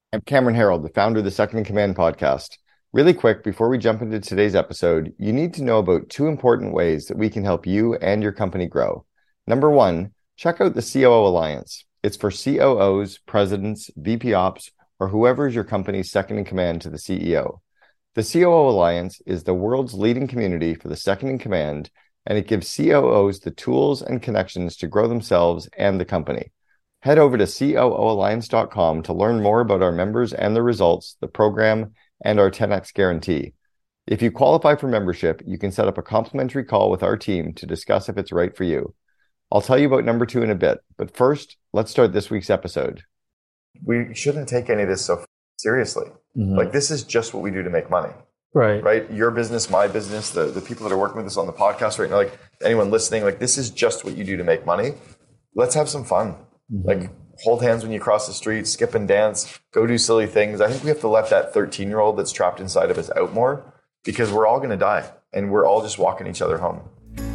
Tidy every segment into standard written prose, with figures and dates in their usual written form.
I'm Cameron Harold, the founder of the Second in Command podcast. Really quick, before we jump into today's episode, you need to know about two important ways that we can help you and your company grow. Number one, check out the COO Alliance. It's for COOs, presidents, VP Ops, or whoever is your company's second in command to the CEO. The COO Alliance is the world's leading community for the second in command, and it gives COOs the tools and connections to grow themselves and the company. Head over to COOalliance.com to learn more about our members and the results, the program, and our 10x guarantee. If you qualify for membership, you can set up a complimentary call with our team to discuss if it's right for you. I'll tell you about number two in a bit, but first, let's start this week's episode. We shouldn't take any of this so seriously. Like, this is just what we do to make money. Right. Your business, my business, the people that are working with us on the podcast right now, like anyone listening, like this is just what you do to make money. Let's have some fun. Like, hold hands when you cross the street, skip and dance, go do silly things. I think we have to let that 13-year-old that's trapped inside of us out more, because we're all going to die and we're all just walking each other home.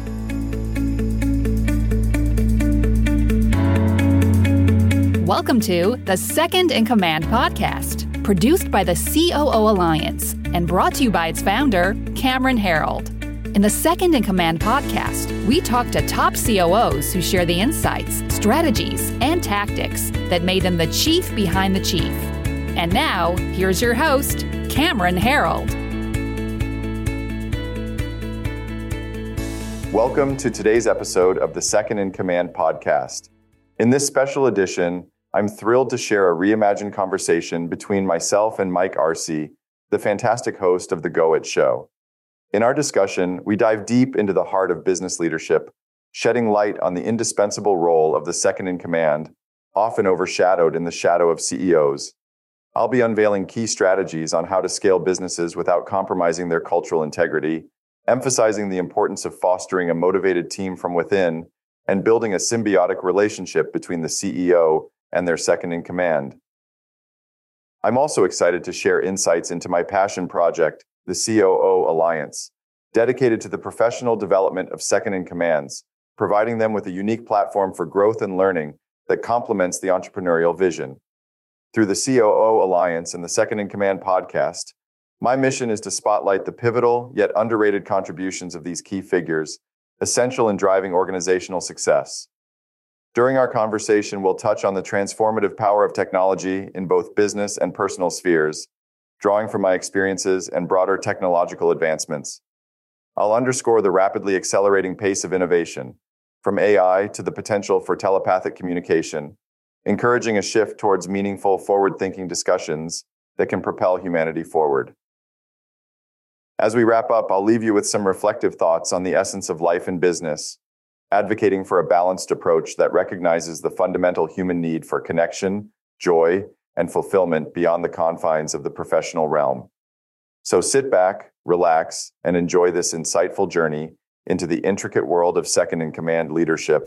Welcome to the Second in Command podcast, produced by the COO Alliance and brought to you by its founder, Cameron Harold. In the Second in Command podcast, we talk to top COOs who share the insights, strategies, and tactics that made them the chief behind the chief. And now, here's your host, Cameron Harold. Welcome to today's episode of the Second in Command podcast. In this special edition, I'm thrilled to share a reimagined conversation between myself and Mike Arce, the fantastic host of The Go It Show. In our discussion, we dive deep into the heart of business leadership, shedding light on the indispensable role of the second in command, often overshadowed in the shadow of CEOs. I'll be unveiling key strategies on how to scale businesses without compromising their cultural integrity, emphasizing the importance of fostering a motivated team from within, and building a symbiotic relationship between the CEO and their second in command. I'm also excited to share insights into my passion project, the COO Alliance, dedicated to the professional development of second in commands, providing them with a unique platform for growth and learning that complements the entrepreneurial vision. Through the COO Alliance and the Second in Command podcast, my mission is to spotlight the pivotal yet underrated contributions of these key figures, essential in driving organizational success. During our conversation, we'll touch on the transformative power of technology in both business and personal spheres, drawing from my experiences and broader technological advancements. I'll underscore the rapidly accelerating pace of innovation, from AI to the potential for telepathic communication, encouraging a shift towards meaningful, forward-thinking discussions that can propel humanity forward. As we wrap up, I'll leave you with some reflective thoughts on the essence of life and business, advocating for a balanced approach that recognizes the fundamental human need for connection, joy, and fulfillment beyond the confines of the professional realm. So sit back, relax, and enjoy this insightful journey into the intricate world of second in command leadership.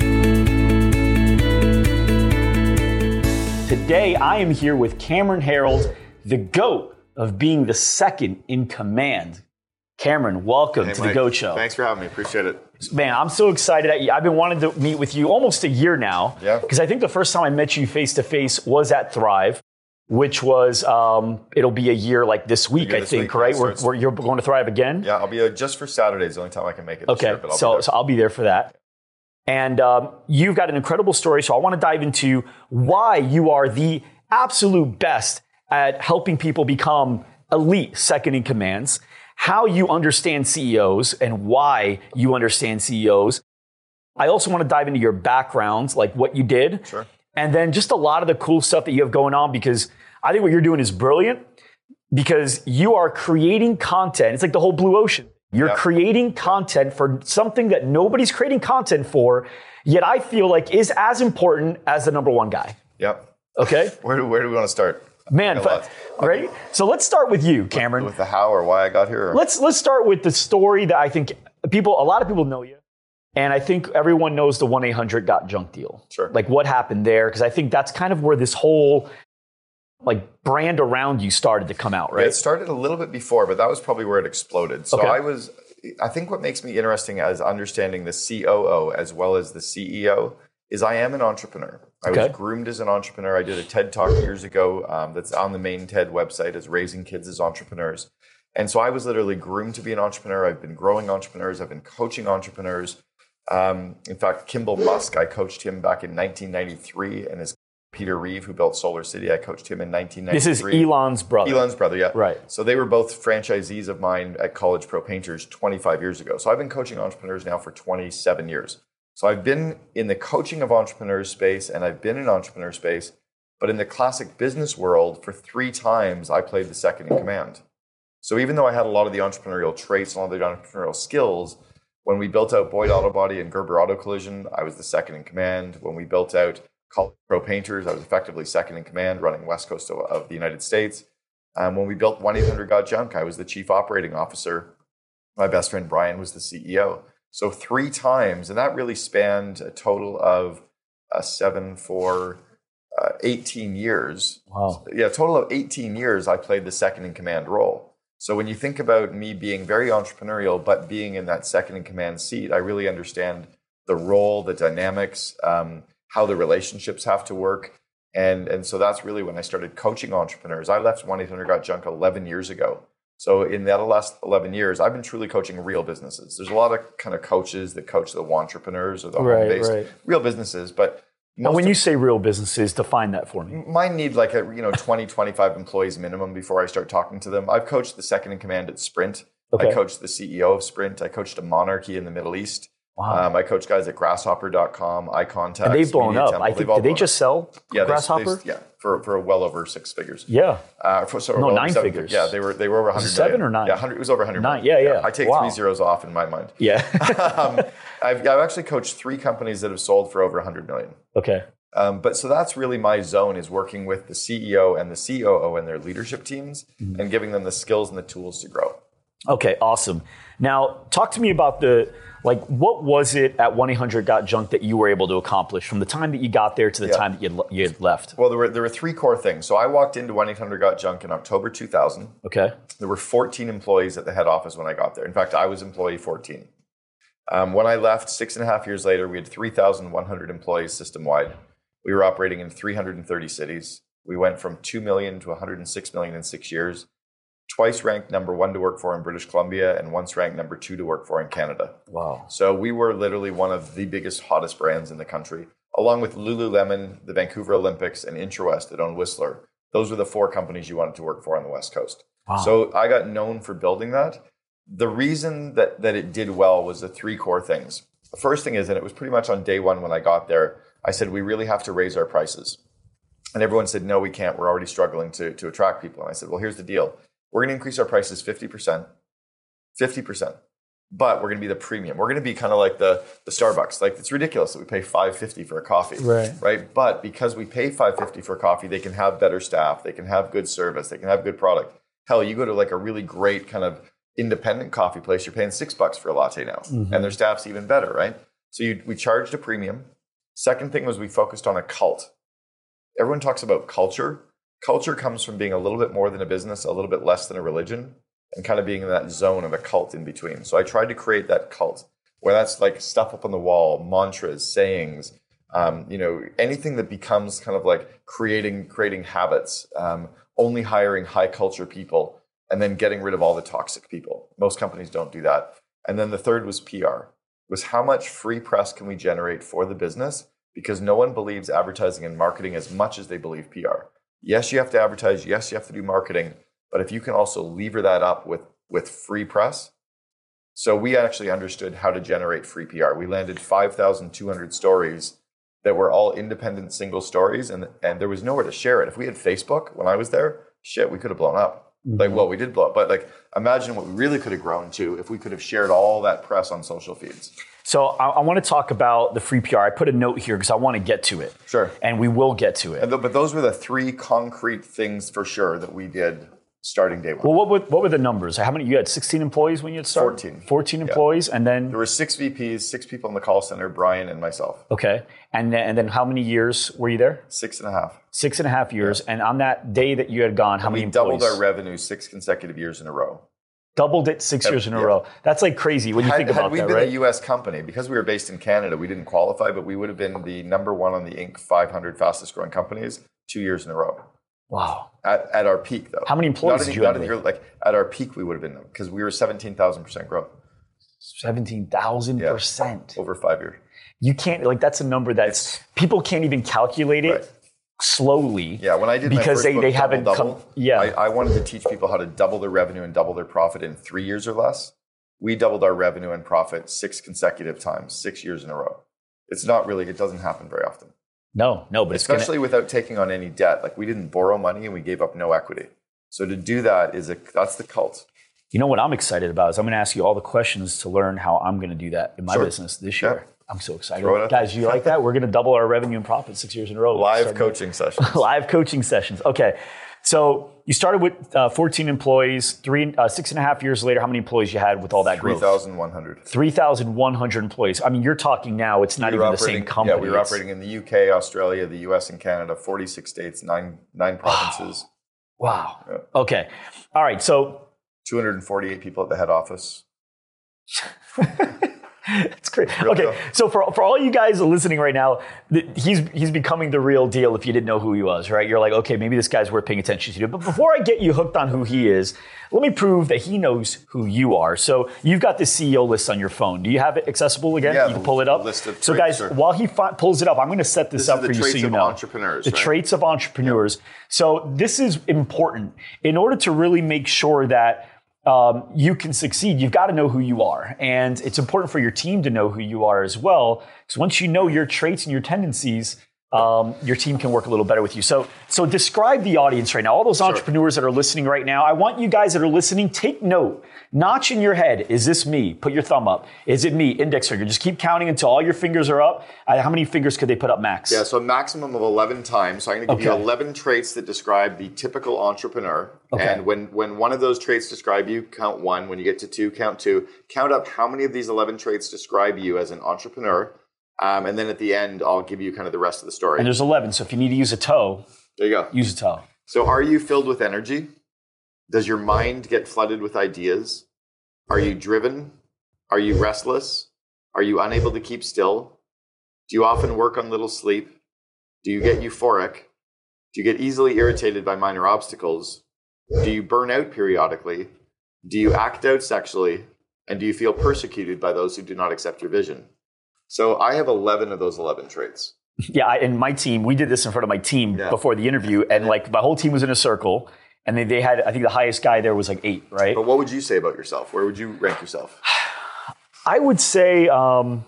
Today, I am here with Cameron Harold, the GOAT of being the second in command. Cameron, welcome to Mike. The GOAT Show. Thanks for having me. Appreciate it. Man, I'm so excited. I've been wanting to meet with you almost a year now. Yeah. Because I think the first time I met you face to face was at Thrive, which was, it'll be a year like this week, I think, right? Where you're going to Thrive again? Yeah, I'll be just for Saturdays, the only time I can make it this year. Okay, But so I'll be there for that. And you've got an incredible story, so I want to dive into why you are the absolute best at helping people become elite second in commands, how you understand CEOs and why you understand CEOs. I also want to dive into your background, like what you did. Sure. And then just a lot of the cool stuff that you have going on, because I think what you're doing is brilliant, because you are creating content. It's like the whole blue ocean. You're creating content for something that nobody's creating content for, yet I feel like is as important as the number one guy. Yep. Okay? Where do we want to start? Man, right? So let's start with you, Cameron. With the how or why I got here? Or? Let's start with the story that I think a lot of people know you. And I think everyone knows the 1-800-GOT-JUNK deal. Sure. Like what happened there, because I think that's kind of where this whole like brand around you started to come out, right? Yeah, it started a little bit before, but that was probably where it exploded. So Okay. I think what makes me interesting is understanding the COO as well as the CEO is I am an entrepreneur. I Okay. was groomed as an entrepreneur. I did a TED Talk years ago that's on the main TED website, as Raising Kids as Entrepreneurs. And so I was literally groomed to be an entrepreneur. I've been growing entrepreneurs. I've been coaching entrepreneurs. In fact, Kimball Musk, I coached him back in 1993, and his Peter Reeve, who built Solar City, I coached him in 1993. This is Elon's brother. Elon's brother, yeah. Right. So they were both franchisees of mine at College Pro Painters 25 years ago. So I've been coaching entrepreneurs now for 27 years. So I've been in the coaching of entrepreneurs space, and I've been in entrepreneur space, but in the classic business world, for 3 times, I played the second in command. So even though I had a lot of the entrepreneurial traits and all the entrepreneurial skills, when we built out Boyd Auto Body and Gerber Auto Collision, I was the second in command. When we built out College Pro Painters, I was effectively second in command, running West Coast of the United States. When we built 1-800-GOT-JUNK, I was the chief operating officer. My best friend Brian was the CEO. So 3 times, and that really spanned a total of 18 years. Wow. Yeah, a total of 18 years I played the second in command role. So when you think about me being very entrepreneurial, but being in that second in command seat, I really understand the role, the dynamics, how the relationships have to work. And so that's really when I started coaching entrepreneurs. I left 1-800-GOT-JUNK 11 years ago. So in that last 11 years, I've been truly coaching real businesses. There's a lot of kind of coaches that coach the entrepreneurs or the home-based real businesses. But And when you say real businesses, define that for me. mine need like 20, 25 employees minimum before I start talking to them. I've coached the second in command at Sprint. Okay. I coached the CEO of Sprint. I coached a Monarchy in the Middle East. Wow. I coached guys at Grasshopper.com, iContact. And they've blown Media up. Temple. I think, They've all did they blown just sell Grasshopper? For well over 6 figures. Yeah. No, 9 figures. Yeah, they were over 100 7 million. or 9? Yeah, it was over 100 9, million. yeah. I take Wow. 3 zeros off in my mind. Yeah. I've actually coached 3 companies that have sold for over 100 million. Okay. But so that's really my zone, is working with the CEO and the COO and their leadership teams and giving them the skills and the tools to grow. Okay, awesome. Now, talk to me about what was it at 1-800-GOT-JUNK that you were able to accomplish from the time that you got there to the time that you had left? Well, there were 3 core things. So I walked into 1-800-GOT-JUNK in October 2000. Okay. There were 14 employees at the head office when I got there. In fact, I was employee 14. When I left, 6.5 years later, we had 3,100 employees system-wide. We were operating in 330 cities. We went from 2 million to 106 million in 6 years. Twice ranked number 1 to work for in British Columbia, and once ranked number 2 to work for in Canada. Wow. So we were literally one of the biggest, hottest brands in the country, along with Lululemon, the Vancouver Olympics, and Interwest that owned Whistler. Those were the 4 companies you wanted to work for on the West Coast. Wow. So I got known for building that. The reason that it did well was the 3 core things. The first thing is, and it was pretty much on day 1 when I got there, I said, we really have to raise our prices. And everyone said, no, we can't. We're already struggling to attract people. And I said, well, here's the deal. We're going to increase our prices 50%, but we're going to be the premium. We're going to be kind of like the Starbucks. Like, it's ridiculous that we pay $5.50 for a coffee, right? But because we pay $5.50 for a coffee, they can have better staff, they can have good service, they can have good product. Hell, you go to like a really great kind of independent coffee place, you're paying $6 for a latte now, and their staff's even better, right? So we charged a premium. Second thing was we focused on a cult. Everyone talks about culture. Culture comes from being a little bit more than a business, a little bit less than a religion, and kind of being in that zone of a cult in between. So I tried to create that cult, where that's like stuff up on the wall, mantras, sayings, anything that becomes kind of like creating habits, only hiring high culture people, and then getting rid of all the toxic people. Most companies don't do that. And then the third was PR, was how much free press can we generate for the business? Because no one believes advertising and marketing as much as they believe PR. Yes, you have to advertise. Yes, you have to do marketing. But if you can also lever that up with free press. So we actually understood how to generate free PR. We landed 5,200 stories that were all independent single stories, and there was nowhere to share it. If we had Facebook when I was there, we could have blown up. We did blow up. But imagine what we really could have grown to if we could have shared all that press on social feeds. So I want to talk about the free PR. I put a note here because I want to get to it. Sure. And we will get to it. But those were the 3 concrete things for sure that we did starting day 1. Well, what were the numbers? How many? You had 16 employees when you had started? 14. 14 employees, and then there were 6 VPs, 6 people in the call center, Brian and myself. Okay, and then how many years were you there? 6.5. 6.5 years, and on that day that you had gone, how many employees? We doubled our revenue 6 consecutive years in a row. Doubled it 6 years in a row. That's like crazy when you think about that, right? Had we been a U.S. company, because we were based in Canada, we didn't qualify, but we would have been the number one on the Inc. 500 fastest growing companies 2 years in a row. Wow. At our peak, though. How many employees did you have? Like at our peak, we would have been, because we were 17,000% growth. 17,000%. Over 5 years. You can't, like, that's a number that's, people can't even calculate it slowly. Yeah, when I did because my first book, they haven't Double, come. Yeah. I wanted to teach people how to double their revenue and double their profit in 3 years or less. We doubled our revenue and profit 6 consecutive times, 6 years in a row. It's not really, it doesn't happen very often. No, but especially without taking on any debt. Like, we didn't borrow money and we gave up no equity. So to do that that's the cult. You know what I'm excited about is I'm going to ask you all the questions to learn how I'm going to do that in my business this year. Yeah. I'm so excited. Guys, do you like that? We're going to double our revenue and profit 6 years in a row. Live coaching sessions. Live coaching sessions. Okay. So you started with 14 employees, 6.5 years later, how many employees you had with all that growth? 3,100. 3,100 employees. I mean, you're talking now, it's not even the same company. Yeah, we were operating in the UK, Australia, the US, and Canada, 46 states, nine provinces. Wow. Yeah. Okay. All right. So 248 people at the head office. That's great. Okay, so for all you guys listening right now, he's becoming the real deal if you didn't know who he was, right? You're like, okay, maybe this guy's worth paying attention to. But before I get you hooked on who he is, let me prove that he knows who you are. So you've got the CEO list on your phone. Do you have it accessible again? Yeah, you can pull it up. List of so traits, guys, while he pulls it up, I'm going to set this up for you so you know. Entrepreneurs, the traits of entrepreneurs. So this is important. In order to really make sure that you can succeed, you've got to know who you are. And it's important for your team to know who you are as well. Because once you know your traits and your tendencies, your team can work a little better with you. So describe the audience right now. All those entrepreneurs that are listening right now, I want you guys that are listening, take note. Notch in your head. Is this me? Put your thumb up. Is it me? Index finger. Just keep counting until all your fingers are up. How many fingers could they put up max? Yeah, so a maximum of 11 times. So I'm going to give you 11 traits that describe the typical entrepreneur. Okay. And when one of those traits describe you, count 1. When you get to 2, count 2. Count up how many of these 11 traits describe you as an entrepreneur. And then at the end, I'll give you kind of the rest of the story. And there's 11. So if you need to use a toe, there you go. Use a toe. So are you filled with energy? Does your mind get flooded with ideas? Are you driven? Are you restless? Are you unable to keep still? Do you often work on little sleep? Do you get euphoric? Do you get easily irritated by minor obstacles? Do you burn out periodically? Do you act out sexually? And do you feel persecuted by those who do not accept your vision? So I have 11 of those 11 traits. Yeah, and my team, we did this in front of my team before the interview, and like my whole team was in a circle, and they had, I think the highest guy there was like 8, right? But what would you say about yourself? Where would you rank yourself? I would say I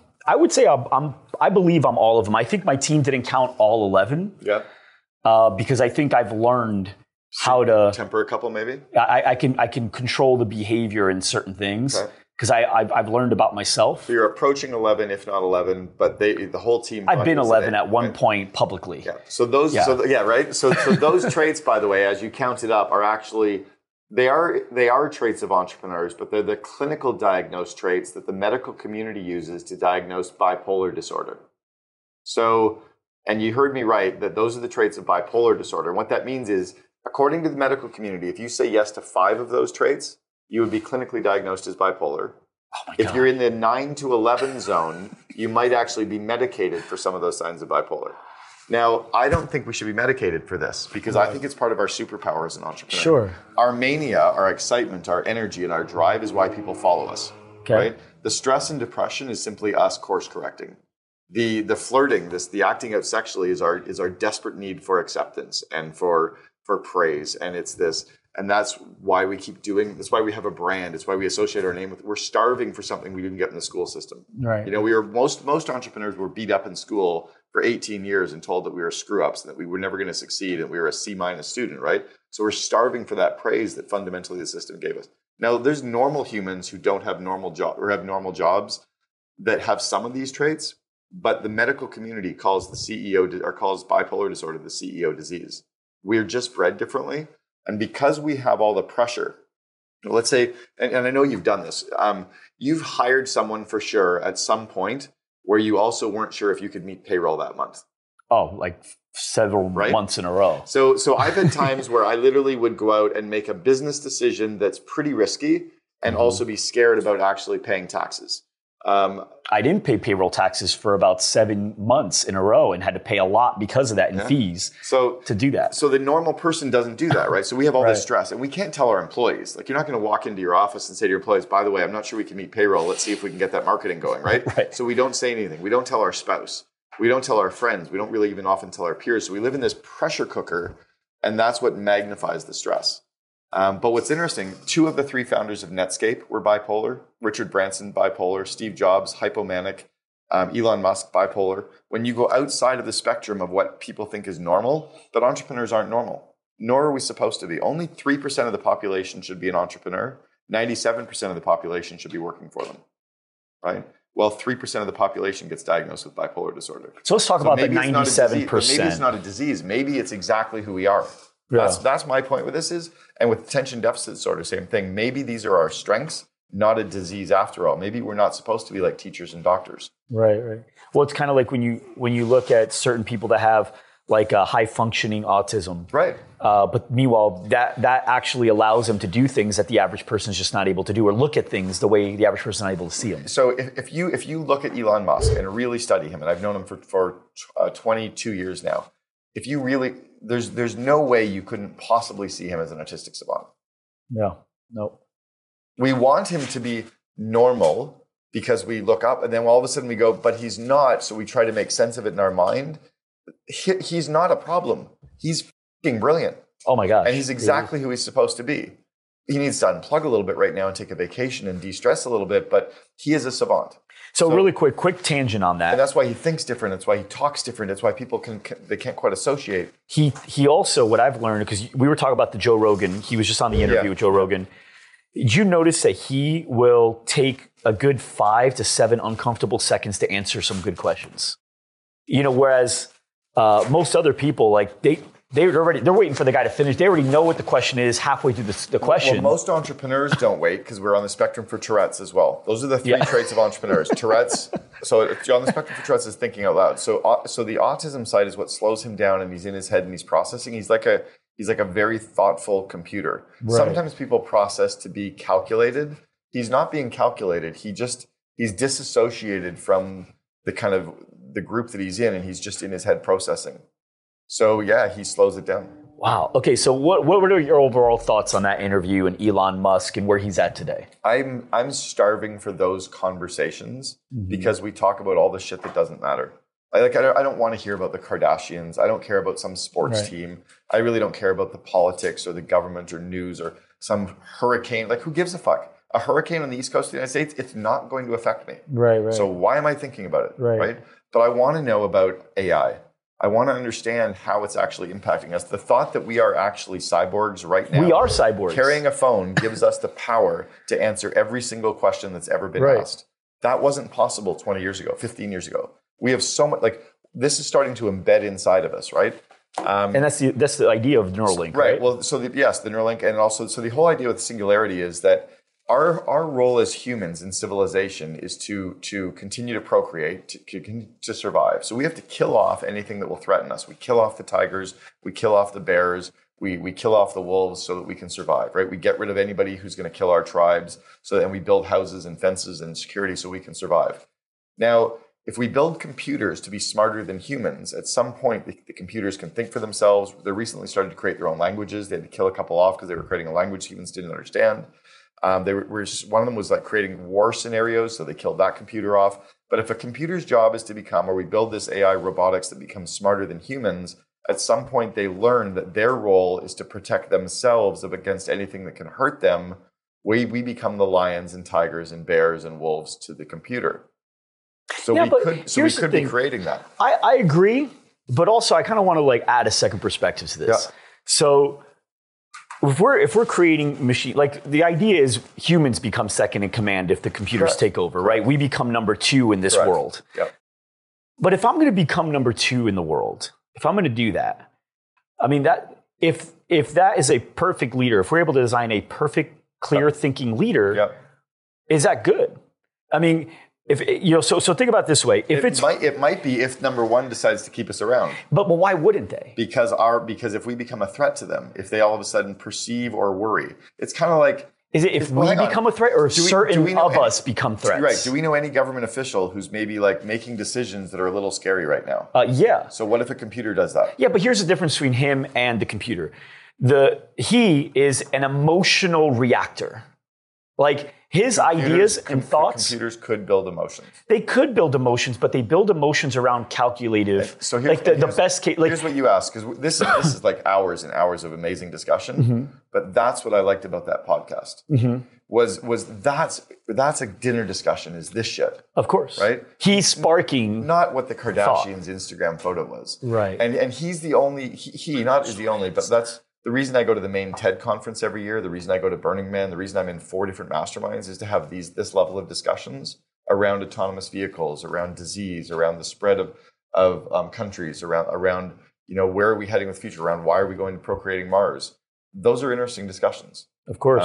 believe I'm all of them. I think my team didn't count all 11. Yeah. Because I think I've learned how to temper a couple, maybe. I can control the behavior in certain things. Okay. Because I've learned about myself. So you're approaching 11, if not 11, but the whole team. I've been 11 at one point publicly. Yeah. So those, right. So those traits, by the way, as you count it up, are actually they are traits of entrepreneurs, but they're the clinical diagnosed traits that the medical community uses to diagnose bipolar disorder. So, and you heard me right that those are the traits of bipolar disorder. And what that means is, according to the medical community, if you say yes to 5 of those traits, you would be clinically diagnosed as bipolar. Oh my God. If you're in the 9 to 11 zone, you might actually be medicated for some of those signs of bipolar. Now, I don't think we should be medicated for this because I think it's part of our superpower as an entrepreneur. Sure. Our mania, our excitement, our energy, and our drive is why people follow us. Okay. Right? The stress and depression is simply us course correcting. The flirting, the acting out sexually is our desperate need for acceptance and for praise, and it's this. And that's why we keep doing. That's why we have a brand. It's why we associate our name with. We're starving for something we didn't get in the school system. Right. You know, we were most entrepreneurs were beat up in school for 18 years and told that we were screw ups and that we were never going to succeed and we were a C- student. Right. So we're starving for that praise that fundamentally the system gave us. Now, there's normal humans who don't have normal jobs that have some of these traits, but the medical community calls calls bipolar disorder the CEO disease. We're just bred differently. And because we have all the pressure, let's say, and I know you've done this, you've hired someone for sure at some point where you also weren't sure if you could meet payroll that month. Oh, like several months in a row. So I've had times where I literally would go out and make a business decision that's pretty risky. and also be scared about actually paying taxes. I didn't pay payroll taxes for about 7 months in a row and had to pay a lot because of that in fees to do that. So the normal person doesn't do that, right? So we have all this stress, and we can't tell our employees. Like, you're not going to walk into your office and say to your employees, by the way, I'm not sure we can meet payroll. Let's see if we can get that marketing going, right? So we don't say anything. We don't tell our spouse. We don't tell our friends. We don't really even often tell our peers. So we live in this pressure cooker, and that's what magnifies the stress. But what's interesting, 2 of the 3 founders of Netscape were bipolar. Richard Branson, bipolar. Steve Jobs, hypomanic. Elon Musk, bipolar. When you go outside of the spectrum of what people think is normal, that entrepreneurs aren't normal, nor are we supposed to be. Only 3% of the population should be an entrepreneur. 97% of the population should be working for them, right? Well, 3% of the population gets diagnosed with bipolar disorder. So let's talk about the 97%. Maybe it's not a disease. Maybe it's exactly who we are. That's my point with this is, and with attention deficit disorder, same thing. Maybe these are our strengths, not a disease after all. Maybe we're not supposed to be like teachers and doctors. Right. Well, it's kind of like when you look at certain people that have like a high functioning autism. Right. But meanwhile, that actually allows them to do things that the average person is just not able to do, or look at things the way the average person is not able to see them. So if you look at Elon Musk and really study him, and I've known him for 22 years now, if you really, there's no way you couldn't possibly see him as an autistic savant. No. We want him to be normal because we look up, and then all of a sudden we go, but he's not. So we try to make sense of it in our mind. He's not a problem. He's f***ing brilliant. Oh my gosh. And he's exactly who he's supposed to be. He needs to unplug a little bit right now and take a vacation and de-stress a little bit, but he is a savant. So really quick tangent on that. And that's why he thinks different. That's why he talks different. That's why people can't quite associate. He also, what I've learned, because we were talking about the Joe Rogan, he was just on the interview with Joe Rogan. Did you notice that he will take a good 5 to 7 uncomfortable seconds to answer some good questions? Whereas most other people, like they're waiting for the guy to finish. They already know what the question is halfway through the question. Well, most entrepreneurs don't wait because we're on the spectrum for Tourette's as well. Those are the 3 traits of entrepreneurs. Tourette's. So on the spectrum for Tourette's is thinking out loud. So the autism side is what slows him down, and he's in his head and he's processing. He's like a very thoughtful computer. Right. Sometimes people process to be calculated. He's not being calculated. He's disassociated from the kind of the group that he's in, and he's just in his head processing. So he slows it down. Wow. Okay. So what were your overall thoughts on that interview and Elon Musk and where he's at today? I'm starving for those conversations because we talk about all the shit that doesn't matter. I don't want to hear about the Kardashians. I don't care about some sports team. I really don't care about the politics or the government or news or some hurricane. Like, who gives a fuck? A hurricane on the East Coast of the United States, it's not going to affect me. Right. So why am I thinking about it? Right. But I want to know about AI. I want to understand how it's actually impacting us. The thought that we are actually cyborgs right now. We are cyborgs. Carrying a phone gives us the power to answer every single question that's ever been asked. That wasn't possible 20 years ago, 15 years ago. We have so much, this is starting to embed inside of us, right? And that's the idea of Neuralink, right? Well, so the Neuralink, and also, so the whole idea with singularity is that our role as humans in civilization is to continue to procreate, to survive. So we have to kill off anything that will threaten us. We kill off the tigers, we kill off the bears, we kill off the wolves so that we can survive, right? We get rid of anybody who's going to kill our tribes, and we build houses and fences and security so we can survive. Now, if we build computers to be smarter than humans, at some point the computers can think for themselves. They recently started to create their own languages. They had to kill a couple off because they were creating a language humans didn't understand. One of them was creating war scenarios, so they killed that computer off. But if a computer's job is to become, or we build this AI robotics that becomes smarter than humans, at some point they learn that their role is to protect themselves against anything that can hurt them. We become the lions and tigers and bears and wolves to the computer. So we could be creating that. I agree, but also I kind of want to add a second perspective to this. Yeah. So if we're creating machine, the idea is humans become second in command if the computers take over, right? We become number 2 in this world. Yep. But if I'm going to become number 2 in the world, if I'm going to do that, I mean that if that is a perfect leader, if we're able to design a perfect, clear thinking leader, is that good? I mean, so think about it this way. It might be if number 1 decides to keep us around. But why wouldn't they? Because if we become a threat to them, if they all of a sudden perceive or worry, it's kind of like Is it if we become a threat or certain of us become threats? Right. Do we know any government official who's maybe like making decisions that are a little scary right now? Yeah. So what if a computer does that? Yeah, but here's the difference between him and the computer. He is an emotional reactor. Like his ideas and thoughts. Computers could build emotions. They could build emotions, but they build emotions around calculative. So here's the best case. Like, here's what you ask, because this is like hours and hours of amazing discussion. But that's what I liked about that podcast. Was that's a dinner discussion. Is this shit? Of course, right? He's sparking not what the Kardashians' Instagram photo was, right? And he's the only he not is the only, but that's. The reason I go to the main TED conference every year, the reason I go to Burning Man, the reason I'm in 4 different masterminds is to have this level of discussions around autonomous vehicles, around disease, around the spread of countries, around where are we heading with the future, around why are we going to procreating Mars. Those are interesting discussions. Of course.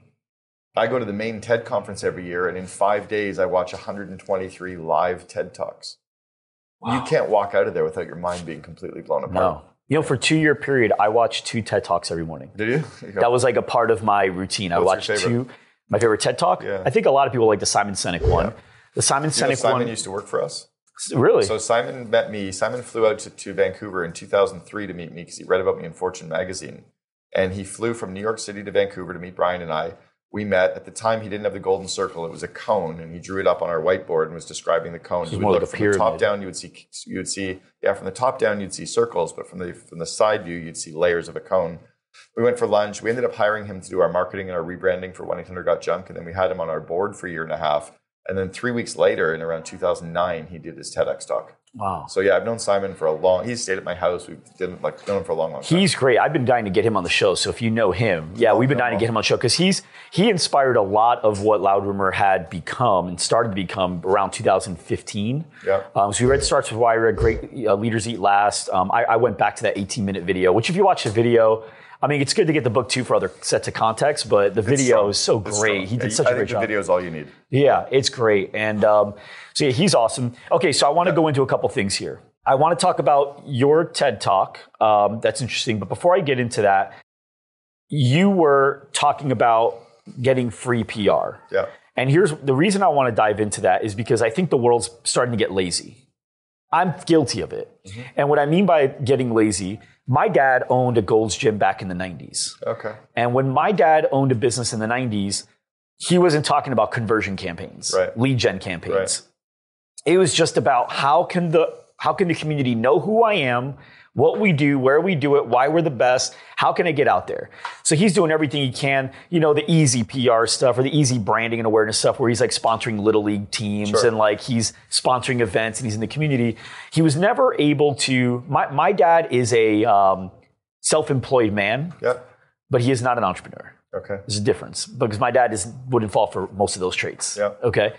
I go to the main TED conference every year, and in 5 days I watch 123 live TED Talks. Wow. You can't walk out of there without your mind being completely blown apart. No. For a 2-year period, I watched 2 TED Talks every morning. Did you? That was like a part of my routine. I watched my favorite TED Talk. Yeah. I think a lot of people like the Simon Sinek one. Yeah. The Simon Sinek Simon used to work for us. Really? So Simon met me. Simon flew out to Vancouver in 2003 to meet me because he read about me in Fortune magazine. And he flew from New York City to Vancouver to meet Brian and I. We met. At the time, he didn't have the golden circle. It was a cone, and he drew it up on our whiteboard and was describing the cone. So you would look from the top down, you would see from the top down, you'd see circles, but from the side view, you'd see layers of a cone. We went for lunch. We ended up hiring him to do our marketing and our rebranding for 1-800-GOT-JUNK, and then we had him on our board for a year and a half. And then 3 weeks later, in around 2009, he did his TEDx talk. Wow. So yeah, I've known Simon for he's stayed at my house. We've known him for a long time. He's great. I've been dying to get him on the show. So if you know him, we've been dying to get him on the show because he inspired a lot of what Loud Rumor had become and started to become around 2015. Yeah. So we read Starts With Why, read Great Leaders Eat Last. I went back to that 18-minute video, which if you watch the video, I mean, it's good to get the book too for other sets of context, but the video is so great. He did such a great job. I think the video is all you need. Yeah, it's great. And he's awesome. Okay, so I want to go into a couple things here. I want to talk about your TED Talk. That's interesting. But before I get into that, you were talking about getting free PR. Yeah. And here's the reason I want to dive into that is because I think the world's starting to get lazy. I'm guilty of it. Mm-hmm. And what I mean by getting lazy, my dad owned a Gold's Gym back in the 90s. Okay. And when my dad owned a business in the 90s, he wasn't talking about conversion campaigns, lead gen campaigns. Right. It was just about how can the community know who I am, what we do, where we do it, why we're the best, how can I get out there? So he's doing everything he can, the easy PR stuff or the easy branding and awareness stuff where he's like sponsoring little league teams and like he's sponsoring events and he's in the community. He was never able to, my dad is a self-employed man, but he is not an entrepreneur. Okay. There's a difference because my dad wouldn't fall for most of those traits. Yeah. Okay.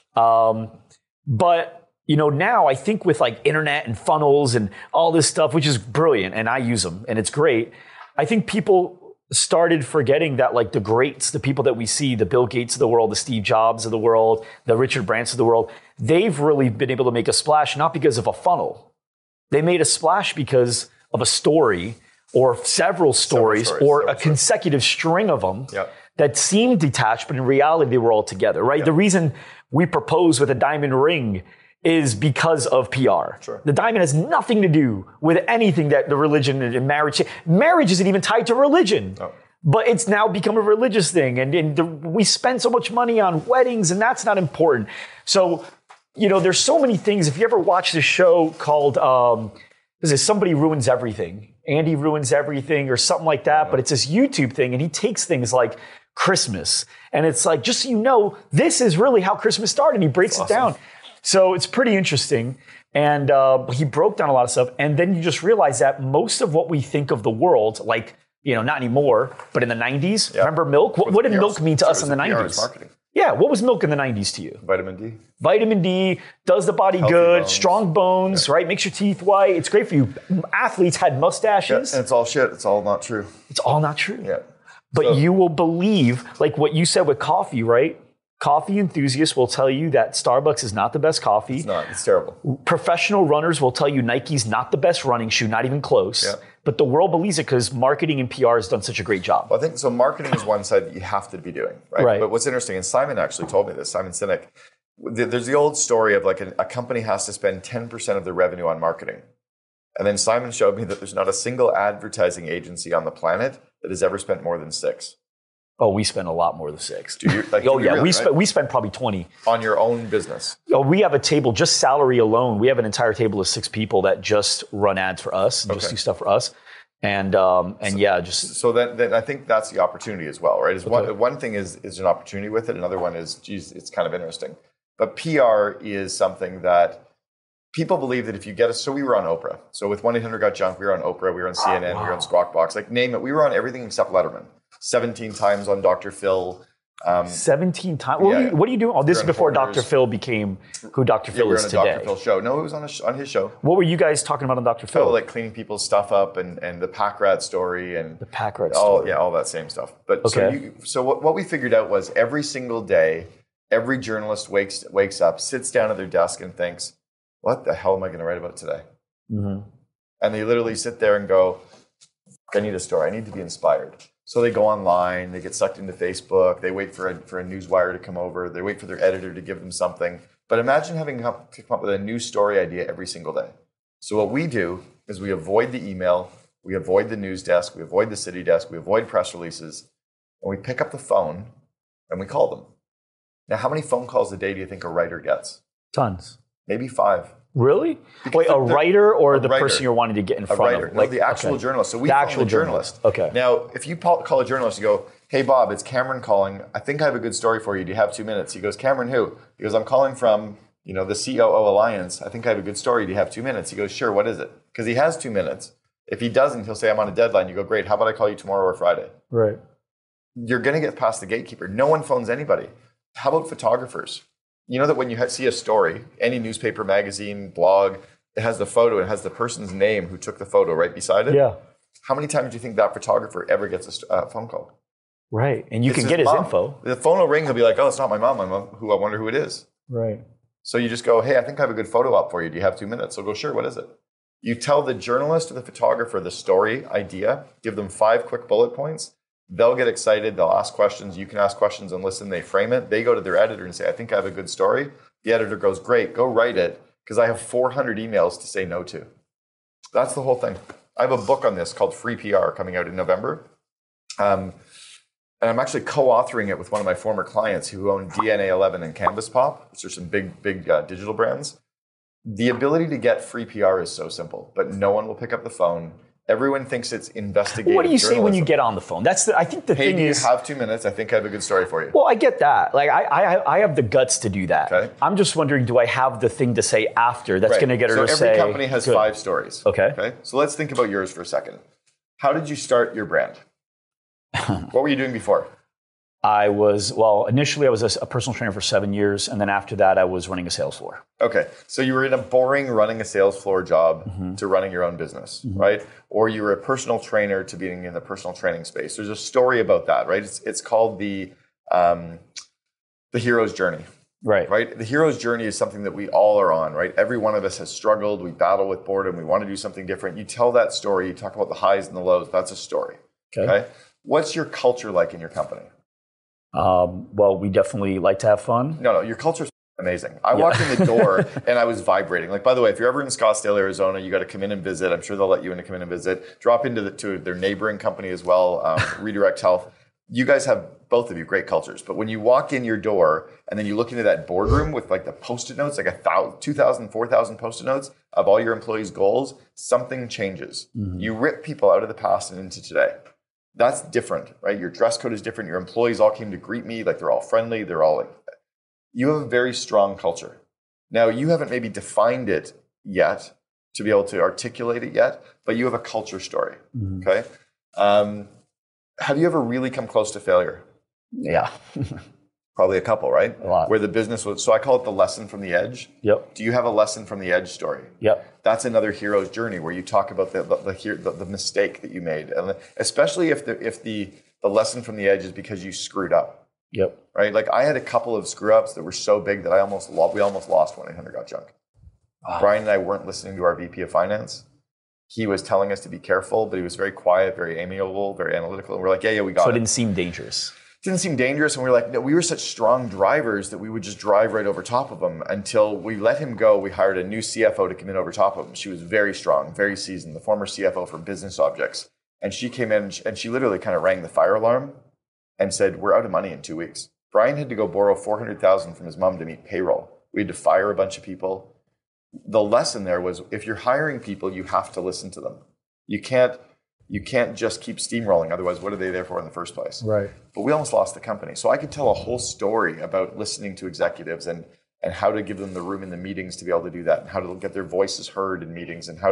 But now I think with like internet and funnels and all this stuff, which is brilliant, and I use them and it's great. I think people started forgetting that like the greats, the people that we see, the Bill Gates of the world, the Steve Jobs of the world, the Richard Branson of the world, they've really been able to make a splash, not because of a funnel. They made a splash because of a story or several stories or a consecutive string of them that seemed detached, but in reality, they were all together, right? The reason we propose with a diamond ring is because of PR. Sure. The diamond has nothing to do with anything that the religion and marriage. Marriage isn't even tied to religion. Oh. But it's now become a religious thing. And we spend so much money on weddings, and that's not important. So, there's so many things. If you ever watch this show called, Somebody Ruins Everything, Andy Ruins Everything or something like that, but it's this YouTube thing, and he takes things like Christmas, and it's like, just so you know, this is really how Christmas started, and he breaks it down. So it's pretty interesting. And he broke down a lot of stuff. And then you just realize that most of what we think of the world, like, not anymore, but in the 90s, remember milk? What did milk mean to us in the 90s? Marketing. Yeah, what was milk in the 90s to you? Vitamin D. Vitamin D, does the body healthy good, bones. Strong bones, right? Makes your teeth white. It's great for you. Athletes had mustaches. And it's all shit. It's all not true. It's all not true. Yeah. But you will believe, like what you said with coffee, right? Coffee enthusiasts will tell you that Starbucks is not the best coffee. It's not. It's terrible. Professional runners will tell you Nike's not the best running shoe, not even close. Yeah. but the world believes it because marketing and PR has done such a great job. Well, I think so. Marketing is one side that you have to be doing, right? But what's interesting, and Simon actually told me this, Simon Sinek, there's the old story of like a company has to spend 10% of their revenue on marketing. And then Simon showed me that there's not a single advertising agency on the planet that has ever spent more than 6. Oh, we spend a lot more than 6. Do you? Like, oh, yeah. Really, we spend probably 20. On your own business? Oh, we have a table, just salary alone. We have an entire table of 6 people that just run ads for us and just do stuff for us. And yeah, just. So then I think that's the opportunity as well, right? One thing is an opportunity with it. Another one is, geez, it's kind of interesting. But PR is something that people believe that if you get so we were on Oprah. So with 1-800-GOT-JUNK, we were on Oprah, we were on CNN, we were on Squawk Box, like name it. We were on everything except Letterman. 17 times on Dr. Phil. 17 times? What are you doing? Oh, this is before Dr. Phil became who Dr. Phil is today. We were on a Dr. Phil show. No, it was on his show. What were you guys talking about on Dr. Phil? Oh, like cleaning people's stuff up and the pack rat story. And the pack rat story. All that same stuff. But so what we figured out was every single day, every journalist wakes up, sits down at their desk and thinks, what the hell am I going to write about today? Mm-hmm. And they literally sit there and go, I need a story. I need to be inspired. So they go online, they get sucked into Facebook, they wait for a newswire to come over, they wait for their editor to give them something. But imagine having to come up with a new story idea every single day. So what we do is we avoid the email, we avoid the news desk, we avoid the city desk, we avoid press releases, and we pick up the phone and we call them. Now, how many phone calls a day do you think a writer gets? Tons. Maybe 5. Really? Wait, a writer or the person you're wanting to get in front of? Like the actual journalist. So we call the journalist. Okay. Now, if you call a journalist, you go, hey, Bob, it's Cameron calling. I think I have a good story for you. Do you have 2 minutes? He goes, Cameron who? He goes, I'm calling from the COO Alliance. I think I have a good story. Do you have 2 minutes? He goes, sure, what is it? Because he has 2 minutes. If he doesn't, he'll say, I'm on a deadline. You go, great. How about I call you tomorrow or Friday? Right. You're going to get past the gatekeeper. No one phones anybody. How about photographers? You know that when you see a story, any newspaper, magazine, blog, it has the photo, it has the person's name who took the photo right beside it. Yeah. How many times do you think that photographer ever gets a phone call? Right. And you can get his info. The phone will ring, he'll be like, oh, it's not my mom, who I wonder who it is. Right. So you just go, hey, I think I have a good photo up for you. Do you have 2 minutes? They'll go, sure, what is it? You tell the journalist or the photographer the story idea, give them 5 quick bullet points. They'll get excited. They'll ask questions. You can ask questions and listen. They frame it. They go to their editor and say, I think I have a good story. The editor goes, great, go write it because I have 400 emails to say no to. That's the whole thing. I have a book on this called Free PR coming out in November. And I'm actually co-authoring it with one of my former clients who own DNA 11 and Canvas Pop, which are some big digital brands. The ability to get free PR is so simple, but no one will pick up the phone. Everyone thinks it's investigative. What do you say when you get on the phone? I think the thing is. Hey, do you have 2 minutes? I think I have a good story for you. Well, I get that. Like I have the guts to do that. Okay. I'm just wondering, do I have the thing to say after that's going to get her to say? So every company has 5 stories. Okay. So let's think about yours for a second. How did you start your brand? What were you doing before? Initially I was a personal trainer for 7 years, and then after that I was running a sales floor. Okay, so you were in a boring running a sales floor job to running your own business, right? Or you were a personal trainer to being in the personal training space. There's a story about that, right? It's called the hero's journey. Right. The hero's journey is something that we all are on, right? Every one of us has struggled. We battle with boredom. We want to do something different. You tell that story. You talk about the highs and the lows. That's a story. Okay. What's your culture like in your company? We definitely like to have fun. No, your culture's amazing. I walked in the door and I was vibrating. Like, by the way, if you're ever in Scottsdale, Arizona, you got to come in and visit. I'm sure they'll let you in to come in and visit. Drop into to their neighboring company as well, Redirect Health. You guys have, both of you, great cultures. But when you walk in your door and then you look into that boardroom with like the Post-it notes, like 1,000, 2,000, 4,000 Post-it notes of all your employees' goals, something changes. You rip people out of the past and into today. That's different, right? Your dress code is different. Your employees all came to greet me. Like, they're all friendly. They're all like, you have a very strong culture. Now, you haven't maybe defined it yet to be able to articulate it yet, but you have a culture story. Okay. Have you ever really come close to failure? Yeah. Probably a couple, right? A lot. Where the business was, so I call it the lesson from the edge. Yep. Do you have a lesson from the edge story? Yep. That's another hero's journey where you talk about the mistake that you made, and especially if the lesson from the edge is because you screwed up. Yep. Right. Like, I had a couple of screw ups that were so big that we almost lost 1-800-GOT-JUNK. Brian and I weren't listening to our VP of finance. he was telling us to be careful, but he was very quiet, very amiable, very analytical. And we're like, yeah, we got it. So it didn't seem dangerous. Didn't seem dangerous, and we were like, no, we were such strong drivers that we would just drive right over top of him until we let him go. We hired a new CFO to come in over top of him. She was very strong, very seasoned, the former CFO for Business Objects. And she came in and she literally kind of rang the fire alarm and said, we're out of money in 2 weeks. Brian had to go borrow $400,000 from his mom to meet payroll. We had to fire a bunch of people. The lesson there was, if you're hiring people, you have to listen to them. You can't just keep steamrolling. Otherwise, what are they there for in the first place? Right. But we almost lost the company. So I could tell a whole story about listening to executives and how to give them the room in the meetings to be able to do that, and how to get their voices heard in meetings, and how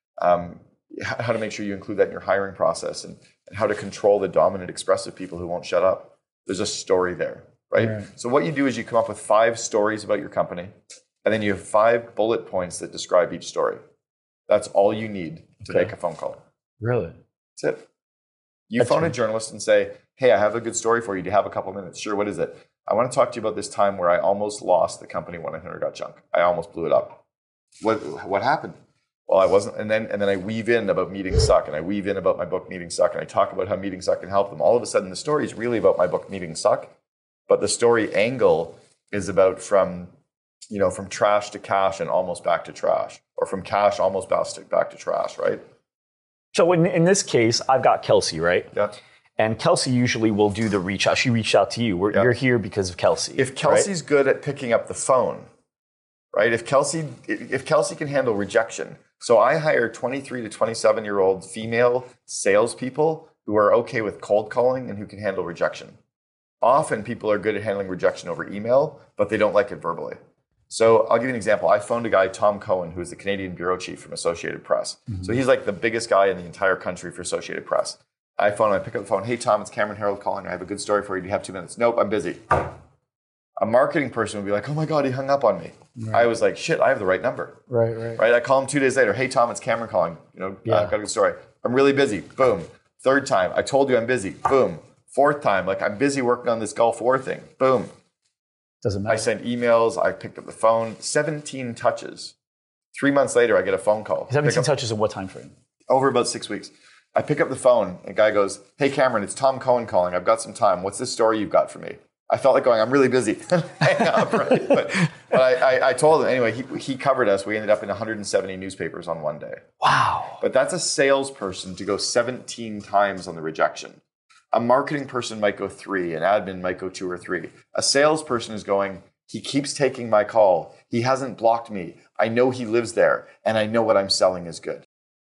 to make sure you include that in your hiring process, and how to control the dominant, expressive people who won't shut up. There's a story there, right? So what you do is you come up with 5 stories about your company, and then you have 5 bullet points that describe each story. That's all you need to make a phone call. Really? That's it. You phone a journalist and say, hey, I have a good story for you. Do you have a couple minutes? Sure, what is it? I want to talk to you about this time where I almost lost the company 1-800 Got Junk. I almost blew it up. What happened? Well, I wasn't. And then I weave in about Meetings Suck, and I weave in about my book Meetings Suck, and I talk about how Meetings Suck can help them. All of a sudden, the story is really about my book Meetings Suck, but the story angle is about from trash to cash and almost back to trash, or from cash almost back to trash, right? So in this case, I've got Kelsey, right? Yeah. And Kelsey usually will do the reach out. She reached out to you. You're here because of Kelsey. If Kelsey's good at picking up the phone, right? If Kelsey can handle rejection. So I hire 23 to 27-year-old female salespeople who are okay with cold calling and who can handle rejection. Often people are good at handling rejection over email, but they don't like it verbally. So I'll give you an example. I phoned a guy, Tom Cohen, who's the Canadian bureau chief from Associated Press. Mm-hmm. So he's like the biggest guy in the entire country for Associated Press. I phone him, I pick up the phone. Hey, Tom, it's Cameron Herold calling. I have a good story for you. Do you have 2 minutes? Nope, I'm busy. A marketing person would be like, oh my God, he hung up on me. Right. I was like, shit, I have the right number. Right. I call him 2 days later. Hey, Tom, it's Cameron calling. I've got a good story. I'm really busy. Boom. 3rd time, I told you I'm busy. Boom. 4th time, like I'm busy working on this Gulf War thing. Boom. Doesn't matter. I sent emails. I picked up the phone. 17 touches. 3 months later, I get a phone call. 17 touches in what time frame? Over about 6 weeks. I pick up the phone. And a guy goes, hey, Cameron, it's Tom Cohen calling. I've got some time. What's this story you've got for me? I felt like going, I'm really busy. Hang up, right? But I told him, anyway, he covered us. We ended up in 170 newspapers on one day. Wow. But that's a salesperson to go 17 times on the rejection. A marketing person might go 3, an admin might go 2 or 3. A salesperson is going, he keeps taking my call. He hasn't blocked me. I know he lives there, and I know what I'm selling is good.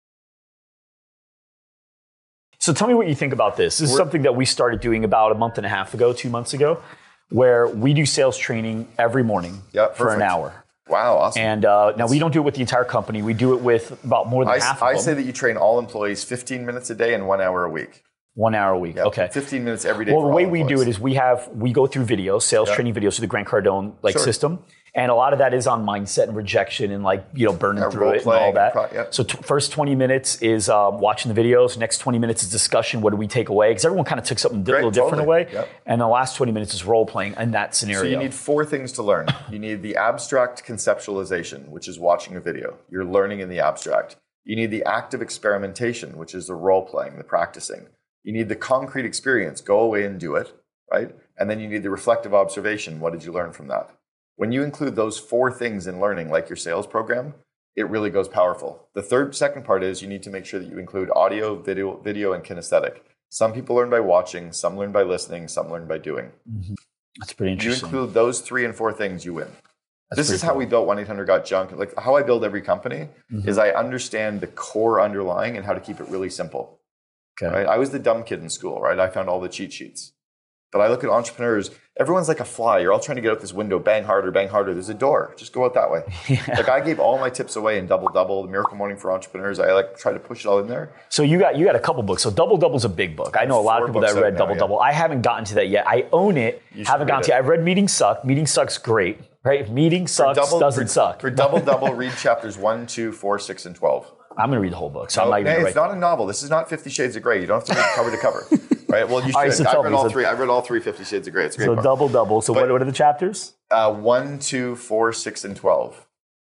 So tell me what you think about this. This is something that we started doing about a month and a half ago, 2 months ago, where we do sales training every morning for an hour. Wow, awesome. And now we don't do it with the entire company. We do it with about more than half of them. I say that you train all employees 15 minutes a day and 1 hour a week. 1 hour a week. Yep. Okay. 15 minutes every day. Well, the way we do it is we go through videos, sales training videos through the Grant Cardone system. And a lot of that is on mindset and rejection and burning through it and all that. So first 20 minutes is watching the videos. Next 20 minutes is discussion. What do we take away? Because everyone kind of took something a little different away. Yep. And the last 20 minutes is role playing in that scenario. So you need 4 things to learn. You need the abstract conceptualization, which is watching a video. You're learning in the abstract. You need the active experimentation, which is the role playing, the practicing. You need the concrete experience. Go away and do it, right? And then you need the reflective observation. What did you learn from that? When you include those 4 things in learning, like your sales program, it really goes powerful. The second part is you need to make sure that you include audio, video, and kinesthetic. Some people learn by watching, some learn by listening, some learn by doing. Mm-hmm. That's pretty interesting. You include those 3 and 4 things, you win. This is how we built 1-800 Got Junk. Like how I build every company is I understand the core underlying and how to keep it really simple. Okay. Right? I was the dumb kid in school, right? I found all the cheat sheets. But I look at entrepreneurs, everyone's like a fly. You're all trying to get out this window, bang harder. There's a door. Just go out that way. Yeah. Like I gave all my tips away in Double Double, the Miracle Morning for Entrepreneurs. I tried to push it all in there. So you got a couple books. So Double Double's a big book. I know a lot of people that read Double Double. I haven't gotten to that yet. I own it. Haven't gotten to it. I've read Meetings Suck. Meetings Suck's great, right? If Meetings Sucks, doesn't suck. For Double Double, read chapters 1, 2, 4, 6, and 12. I'm going to read the whole book. So it's not a novel. This is not 50 Shades of Grey. You don't have to read cover to cover. Right? Well, you should. Right, so I read all three 50 Shades of Grey. It's a great book. Double Double. So what are the chapters? 1, 2, 4, 6, and 12.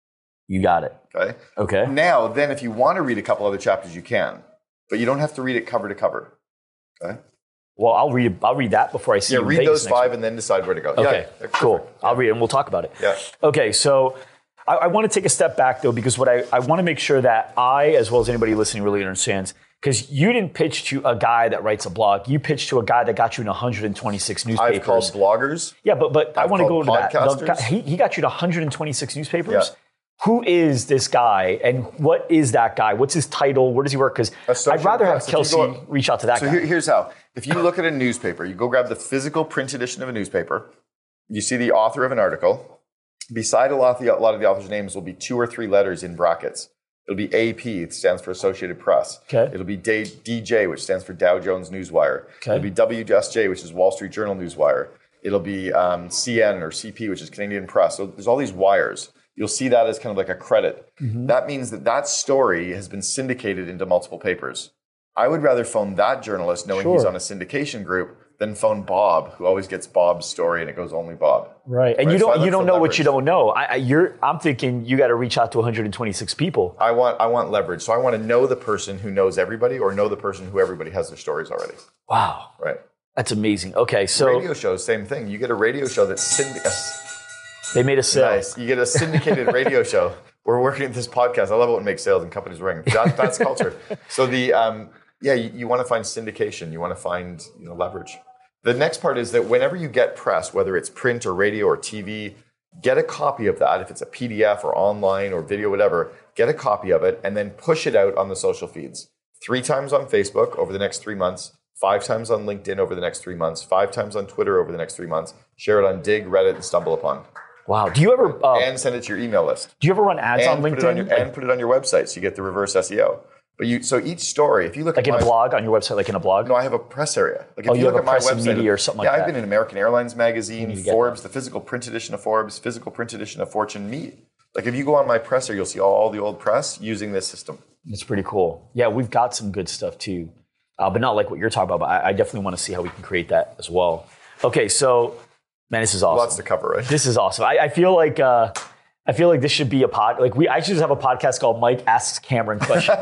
You got it. Okay. Okay. Now, then, if you want to read a couple other chapters, you can, but you don't have to read it cover to cover. Okay. Well, I'll read that before I see you in read Vegas those 5 and then decide where to go. Okay, cool. Yeah. I'll read it and we'll talk about it. Yeah. Okay, so I want to take a step back, though, because what I want to make sure that I, as well as anybody listening, really understands, because you didn't pitch to a guy that writes a blog. You pitched to a guy that got you in 126 newspapers. I've called bloggers. Yeah, but I want to go to that. He got you to 126 newspapers. Yeah. Who is this guy, and what is that guy? What's his title? Where does he work? Because I'd rather have Kelsey reach out to that guy. So here's how. If you look at a newspaper, you go grab the physical print edition of a newspaper, you see the author of an article. Beside a lot of the author's names will be 2 or 3 letters in brackets. It'll be AP, it stands for Associated Press. Okay. It'll be DJ, which stands for Dow Jones Newswire. Okay. It'll be WSJ, which is Wall Street Journal Newswire. It'll be CN or CP, which is Canadian Press. So there's all these wires. You'll see that as kind of like a credit. Mm-hmm. That means that story has been syndicated into multiple papers. I would rather phone that journalist knowing he's on a syndication group than phone Bob, who always gets Bob's story and it goes only Bob. Right. And you don't know what you don't know. I'm thinking you got to reach out to 126 people. I want leverage. So I want to know the person who knows everybody or know the person who everybody has their stories already. Wow. Right. That's amazing. Okay, so radio shows, same thing. You get a radio show that's they made a sale. Nice. You get a syndicated radio show. We're working at this podcast. I love it when it makes sales and companies ring. That's culture. So you want to find syndication. You want to find leverage. The next part is that whenever you get press, whether it's print or radio or TV, get a copy of that. If it's a PDF or online or video, whatever, get a copy of it and then push it out on the social feeds. 3 times on Facebook over the next 3 months, 5 times on LinkedIn over the next 3 months, 5 times on Twitter over the next 3 months. Share it on Dig, Reddit, and StumbleUpon. Wow. Do you ever and send it to your email list? Do you ever run ads on LinkedIn? And put it on your website so you get the reverse SEO. But so each story, if you look at in a blog on your website, like in a blog. No, I have a press area. Like if you look have at my press website, media or something like that. Yeah, I've been in American Airlines magazine, Forbes, the physical print edition of Forbes, physical print edition of Fortune, Me. Like if you go on my presser, you'll see all the old press using this system. It's pretty cool. Yeah, we've got some good stuff too, but not like what you're talking about. But I definitely want to see how we can create that as well. Okay, so man, this is awesome. Lots to cover, right? This is awesome. I feel like this should be a pod. Like I should just have a podcast called Mike Asks Cameron Questions,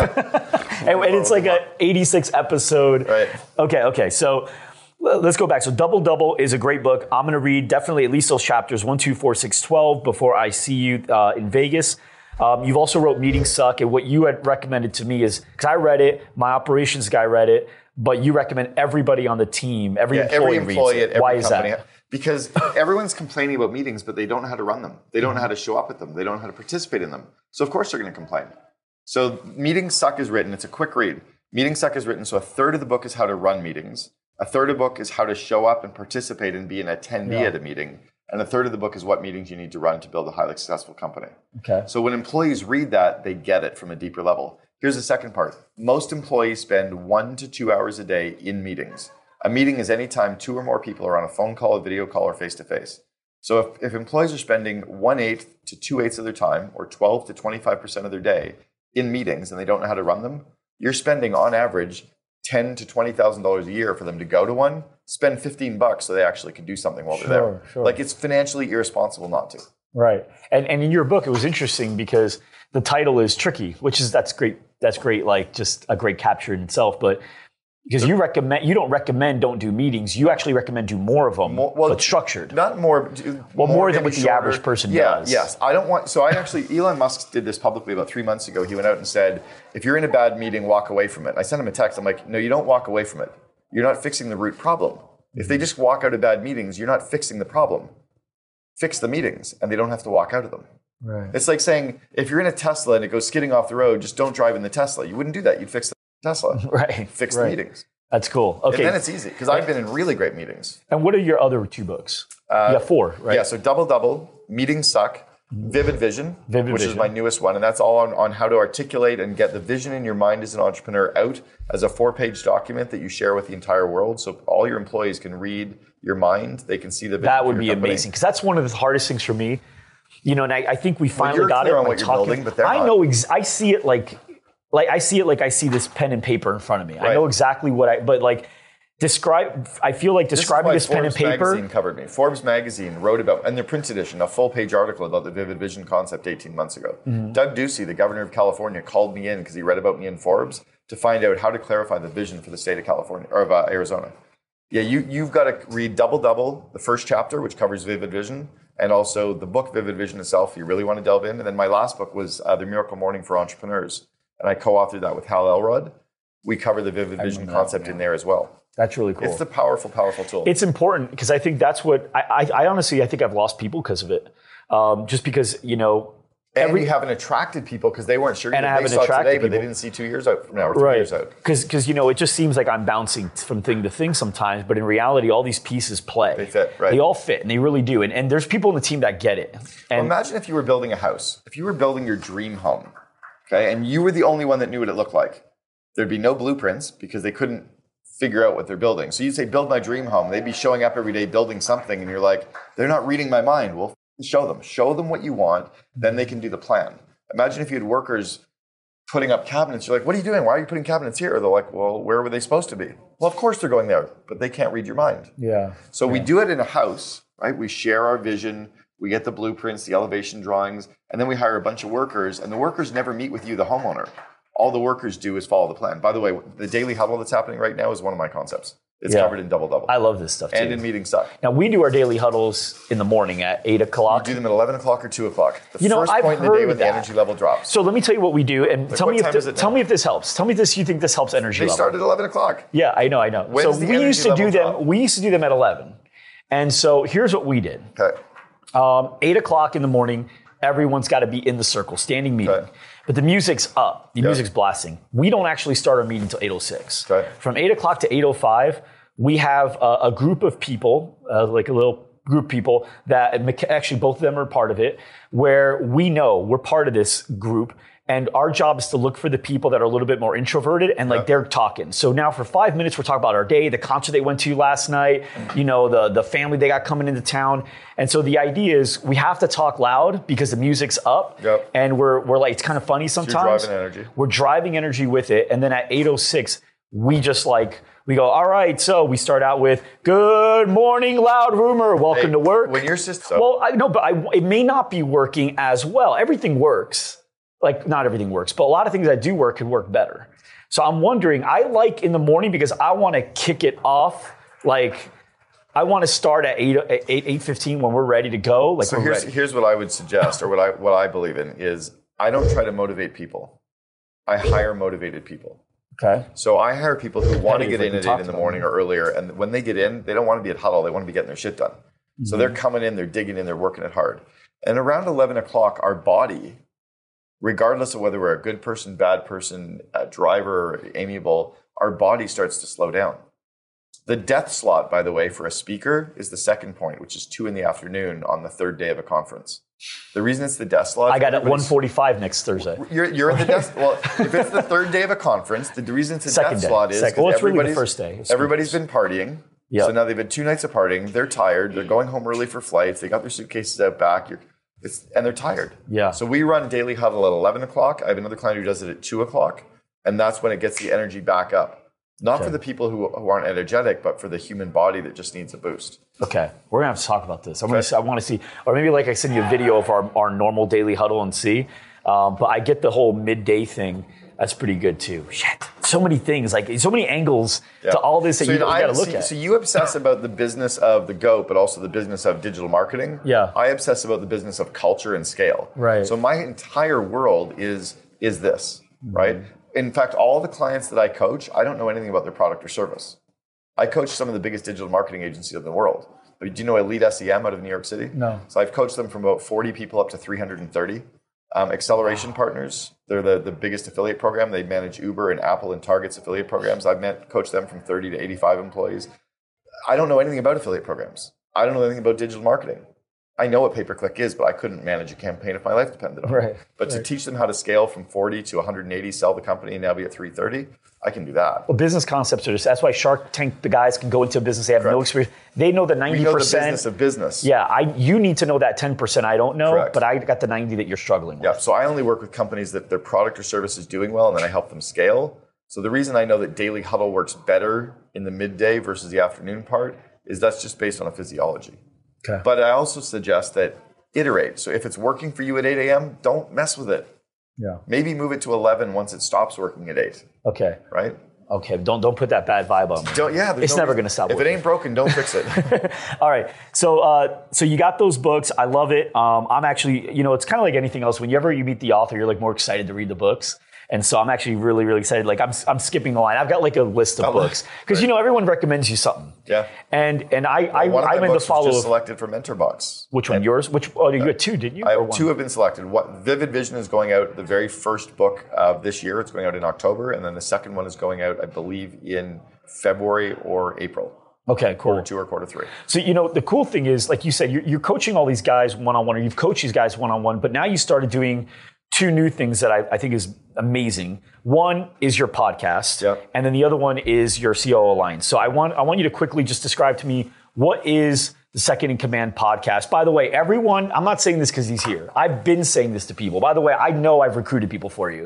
and it's like a 86 episode. Right. Okay. So let's go back. So Double Double is a great book. I'm going to read definitely at least those chapters 1, 2, 4, 6, 12 before I see you in Vegas. You've also wrote Meetings Suck, and what you had recommended to me is, because I read it, my operations guy read it, but you recommend everybody on the team, every employee reads it. At every Why is company. that? Because everyone's complaining about meetings, but they don't know how to run them. They don't know how to show up at them. They don't know how to participate in them. So of course they're going to complain. So Meetings Suck is written. It's a quick read. Meetings Suck is written. So a third of the book is how to run meetings. A third of the book is how to show up and participate and be an attendee at a meeting. And a third of the book is what meetings you need to run to build a highly successful company. Okay. So when employees read that, they get it from a deeper level. Here's the second part. Most employees spend 1 to 2 hours a day in meetings. A meeting is any time 2 or more people are on a phone call, a video call, or face-to-face. So if employees are spending 1/8 to 2/8 of their time, or 12 to 25% of their day in meetings, and they don't know how to run them, you're spending on average $10,000 to $20,000 a year for them to go to one. Spend $15 so they actually can do something while they're there. Sure. Like it's financially irresponsible not to. Right. And in your book, it was interesting because the title is tricky, that's great. That's great. Like just a great capture in itself. But because you don't recommend don't do meetings. You actually recommend do more of them, but structured. Not more. More than what the average person does. Yes. Elon Musk did this publicly about 3 months ago. He went out and said, if you're in a bad meeting, walk away from it. I sent him a text. I'm like, no, you don't walk away from it. You're not fixing the root problem. If they just walk out of bad meetings, you're not fixing the problem. Fix the meetings, and they don't have to walk out of them. Right. It's like saying, if you're in a Tesla and it goes skidding off the road, just don't drive in the Tesla. You wouldn't do that. You'd fix the Tesla. Right. Fix the meetings. That's cool. Okay. And then it's easy, because I've been in really great meetings. And what are your other 2 books? You have 4, right? Yeah, so Double Double, Meetings Suck, Vivid Vision, which is my newest one. And that's all on how to articulate and get the vision in your mind as an entrepreneur out as a 4-page document that you share with the entire world. So all your employees can read your mind. They can see the vision. That would be amazing, because that's one of the hardest things for me. And I think we finally got it. On what you're building, but I know. I see it like I see this pen and paper in front of me. Right. I know exactly but I feel like describing this pen and Forbes paper. magazine covered me. Forbes magazine wrote about, in their print edition, a full-page article about the Vivid Vision concept 18 months ago. Doug Ducey, the governor of California, called me in because he read about me in Forbes to find out how to clarify the vision for the state of California or of Arizona. Yeah, you've got to read Double, the first chapter, which covers Vivid Vision, and also the book Vivid Vision itself, if you really want to delve in. And then my last book was The Miracle Morning for Entrepreneurs, and I co-authored that with Hal Elrod. We cover the Vivid Vision concept in there as well. That's really cool. It's a powerful, powerful tool. It's important because I think that's what I honestly, I think I've lost people because of it. Just because, you know, and you haven't attracted people because they weren't sure. And I haven't saw attracted today, but people. they didn't see 2 years out from now or 3 years out. Because you know, it just seems like I'm bouncing from thing to thing sometimes, but in reality, all these pieces play. They fit, right? They all fit, and they really do. And there's people on the team that get it. And well, imagine if you were building a house, if you were building your dream home, okay, and you were the only one that knew what it looked like. There'd be no blueprints because they couldn't figure out what they're building. So you'd say, build my dream home. They'd be showing up every day building something, and you're like, they're not reading my mind. Well, show them what you want, then they can do the plan. Imagine if you had workers putting up cabinets. You're like, what are you doing? Why are you putting cabinets here? They're like, well, where were they supposed to be? Well, of course they're going there, but they can't read your mind. Yeah. So we do it in a house, right? We share our vision. We get the blueprints, the elevation drawings, and then we hire a bunch of workers, and the workers never meet with you, the homeowner. All the workers do is follow the plan. By the way, the daily huddle that's happening right now is one of my concepts. It's covered in Double. I love this stuff too. And in meeting stuff. Now, we do our daily huddles in the morning at 8 o'clock. You do them at 11 o'clock or 2 o'clock. The You know, first I've point in the day heard when the that. energy level drops. So let me tell you what we do, and tell what me time is it now? tell me if this helps. Tell me this. You think this helps energy They level? start at 11 o'clock. Yeah, I know. When So does the we used to energy do level them. drop? We used to do them at 11, and so here's what we did. Okay. 8 o'clock in the morning, everyone's got to be in the circle, standing meeting. Okay. But the music's up. The music's blasting. We don't actually start our meeting until 8:06. Okay. From 8 o'clock to 8:05, we have a group of people, like a little group of people that actually both of them are part of it, where we know we're part of this group. And our job is to look for the people that are a little bit more introverted and like they're talking. So now for 5 minutes, we're talking about our day, the concert they went to last night, you know, the family they got coming into town. And so the idea is we have to talk loud because the music's up. Yep. And we're like, it's kind of funny sometimes. So you're driving energy. We're driving energy with it. And then at 8:06, we go, all right, so we start out with, good morning, loud rumor, welcome to work. When your system... Well, I know, but it may not be working as well. Everything works. Like, not everything works, but a lot of things that do work can work better. So I'm wondering, I like in the morning because I want to kick it off. Like, I want to start at 8:15 when we're ready to go. Like, So here's what I would suggest, or what I believe in, is I don't try to motivate people. I hire motivated people. Okay. So I hire people who want to Hey, get if in we at can 8 talk in the about morning or earlier, and when they get in, they don't want to be at huddle, they want to be getting their shit done. So they're coming in, they're digging in, they're working it hard. And around 11 o'clock, our body, regardless of whether we're a good person, bad person, a driver, amiable, our body starts to slow down. The death slot, by the way, for a speaker is the second point, which is 2 p.m. on the third day of a conference. The reason it's the death slot... I got it at 1:45 next Thursday. You're in the death... Well, if it's the third day of a conference, the reason it's a Second death day. slot is... Second. Well, it's really the everybody's- first day. Everybody's been partying. Yep. So now they've had 2 nights of partying. They're tired. They're going home early for flights. They got their suitcases out back. And they're tired. Yeah. So we run daily huddle at 11 o'clock. I have another client who does it at 2 o'clock. And that's when it gets the energy back up. Not for the people who aren't energetic, but for the human body that just needs a boost. Okay. We're going to have to talk about this. I want to see, or maybe like I send you a video of our normal daily huddle and see. But I get the whole midday thing. That's pretty good too. Shit. So many things, like so many angles to all this that you got to look at. So you obsess about the business of the GOAT, but also the business of digital marketing. Yeah. I obsess about the business of culture and scale. Right. So my entire world is this, right? In fact, all the clients that I coach, I don't know anything about their product or service. I coach some of the biggest digital marketing agencies in the world. Do you know Elite SEM out of New York City? No. So I've coached them from about 40 people up to 330. Acceleration Partners, they're the biggest affiliate program. They manage Uber and Apple and Target's affiliate programs. I've coached them from 30 to 85 employees. I don't know anything about affiliate programs. I don't know anything about digital marketing. I know what pay-per-click is, but I couldn't manage a campaign if my life depended on it. But to teach them how to scale from 40 to 180, sell the company, and now be at 330, I can do that. Well, business concepts are just, that's why Shark Tank, the guys can go into a business, they have no experience. They know the 90%. We know the business of business. Yeah, you need to know that 10% I don't know, Correct. but I got the 90 that you're struggling with. Yeah, so I only work with companies that their product or service is doing well, and then I help them scale. So the reason I know that daily huddle works better in the midday versus the afternoon part is that's just based on a physiology. Okay. But I also suggest that iterate. So if it's working for you at 8 a.m., don't mess with it. Yeah. Maybe move it to 11 once it stops working at 8. Okay. Right? Okay. Don't put that bad vibe on me. It's never going to stop If working. it ain't broken, don't fix it. All right. So you got those books. I love it. I'm actually, it's kind of like anything else. Whenever you meet the author, you're like more excited to read the books. And so I'm actually really, really excited. Like I'm skipping the line. I've got like a list of books because everyone recommends you something. Yeah. And I'm one in the follow. Was just selected for Mentor Box. Which one? Yours? You had two, didn't you? Two have been selected. Vivid Vision is going out. The very first book of this year. It's going out in October, and then the second one is going out, I believe, in February or April. Okay, cool. Quarter 2 or quarter 3. So, the cool thing is, like you said, you're coaching all these guys one-on-one, or you've coached these guys one-on-one, but now you started doing two new things that I think is amazing. One is your podcast, and then the other one is your COO Alliance. So I want you to quickly just describe to me, what is the Second in Command podcast? By the way, everyone, I'm not saying this because he's here. I've been saying this to people. By the way, I know I've recruited people for you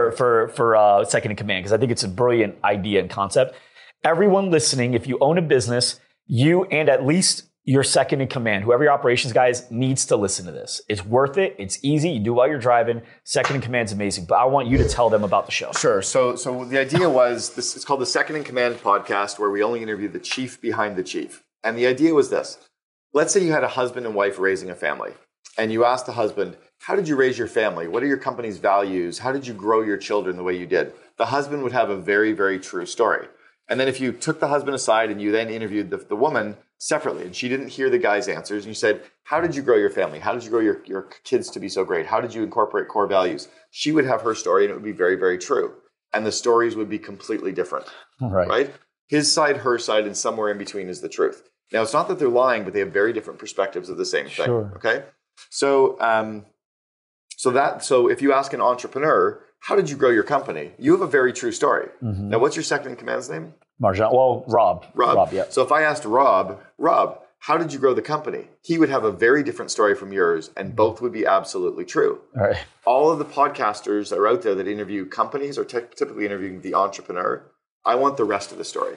for Second in Command because I think it's a brilliant idea and concept. Everyone listening, if you own a business, you and at least your second in command, whoever your operations guy is, needs to listen to this. It's worth it. It's easy. You do while you're driving. Second in command is amazing. But I want you to tell them about the show. Sure. So the idea was this. It's called the Second in Command podcast, where we only interview the chief behind the chief. And the idea was this: let's say you had a husband and wife raising a family, and you asked the husband, "How did you raise your family? What are your company's values? How did you grow your children the way you did?" The husband would have a very, very true story. And then if you took the husband aside and you then interviewed the woman separately, and she didn't hear the guy's answers, and you said, "How did you grow your family? How did you grow your kids to be so great? How did you incorporate core values?" She would have her story, and it would be very, very true. And the stories would be completely different. Right? His side, her side, and somewhere in between is the truth. Now, it's not that they're lying, but they have very different perspectives of the same thing. Sure. Okay? So if you ask an entrepreneur, "How did you grow your company?" You have a very true story. Mm-hmm. Now, what's your second in command's name? Marjan. Well, Rob. Rob, yeah. So if I asked Rob, how did you grow the company? He would have a very different story from yours, and both would be absolutely true. All right. All of the podcasters that are out there that interview companies are typically interviewing the entrepreneur. I want the rest of the story.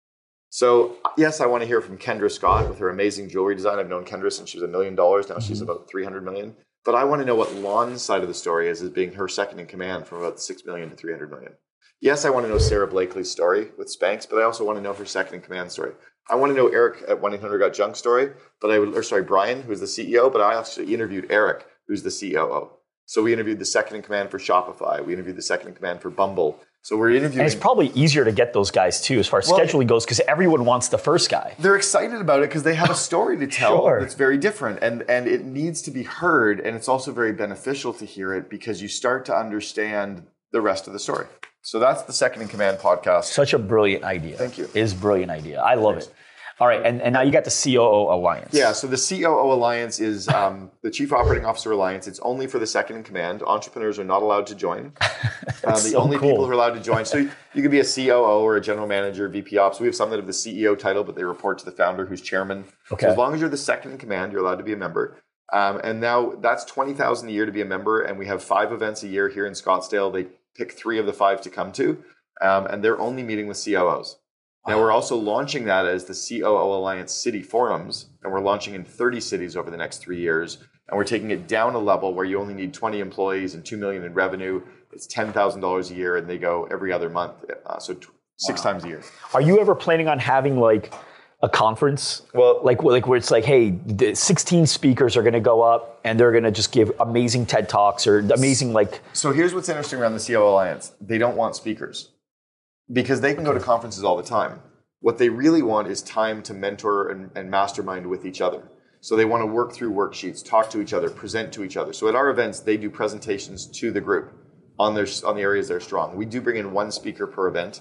So yes, I want to hear from Kendra Scott with her amazing jewelry design. I've known Kendra since she was $1 million. Now she's about 300 million. But I want to know what Lon's side of the story is as being her second in command from about 6 million to 300 million. Yes, I want to know Sarah Blakely's story with Spanx, but I also want to know her second in command story. I want to know Eric at 1-800-GOT-JUNK story, Brian, who's the CEO, but I actually interviewed Eric, who's the COO. So we interviewed the second in command for Shopify. We interviewed the second in command for Bumble. So we're interviewing. And it's probably easier to get those guys too, as far as scheduling goes, because everyone wants the first guy. They're excited about it because they have a story to tell that's very different, and it needs to be heard. And it's also very beneficial to hear it because you start to understand the rest of the story. So that's the Second in Command podcast. Such a brilliant idea. Thank you. It is a brilliant idea. I love it. All right, and now you got the COO Alliance. Yeah, so the COO Alliance is the Chief Operating Officer Alliance. It's only for the second in command. Entrepreneurs are not allowed to join. Only people who are allowed to join. So you could be a COO or a general manager, VP Ops. We have some that have the CEO title, but they report to the founder who's chairman. Okay. So as long as you're the second in command, you're allowed to be a member. And now that's $20,000 a year to be a member, and we have 5 events a year here in Scottsdale. They pick 3 of the 5 to come to, and they're only meeting with COOs. Now, we're also launching that as the COO Alliance City Forums, and we're launching in 30 cities over the next 3 years. And we're taking it down a level where you only need 20 employees and $2 million in revenue. It's $10,000 a year, and they go every other month, so 6 times a year. Are you ever planning on having like a conference? Well, like where it's like, hey, the 16 speakers are going to go up, and they're going to just give amazing TED Talks or amazing like. So here's what's interesting around the COO Alliance. They don't want speakers, because they can go to conferences all the time. What they really want is time to mentor and mastermind with each other. So they want to work through worksheets, talk to each other, present to each other. So at our events, they do presentations to the group on the areas they're strong. We do bring in 1 speaker per event,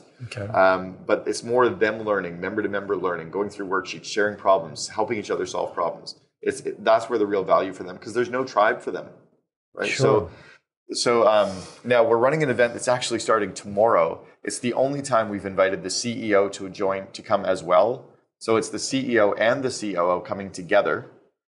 but it's more them learning, member-to-member learning, going through worksheets, sharing problems, helping each other solve problems. That's where the real value for them, because there's no tribe for them, right? Sure. So now we're running an event that's actually starting tomorrow. It's the only time we've invited the CEO to come as well. So it's the CEO and the COO coming together.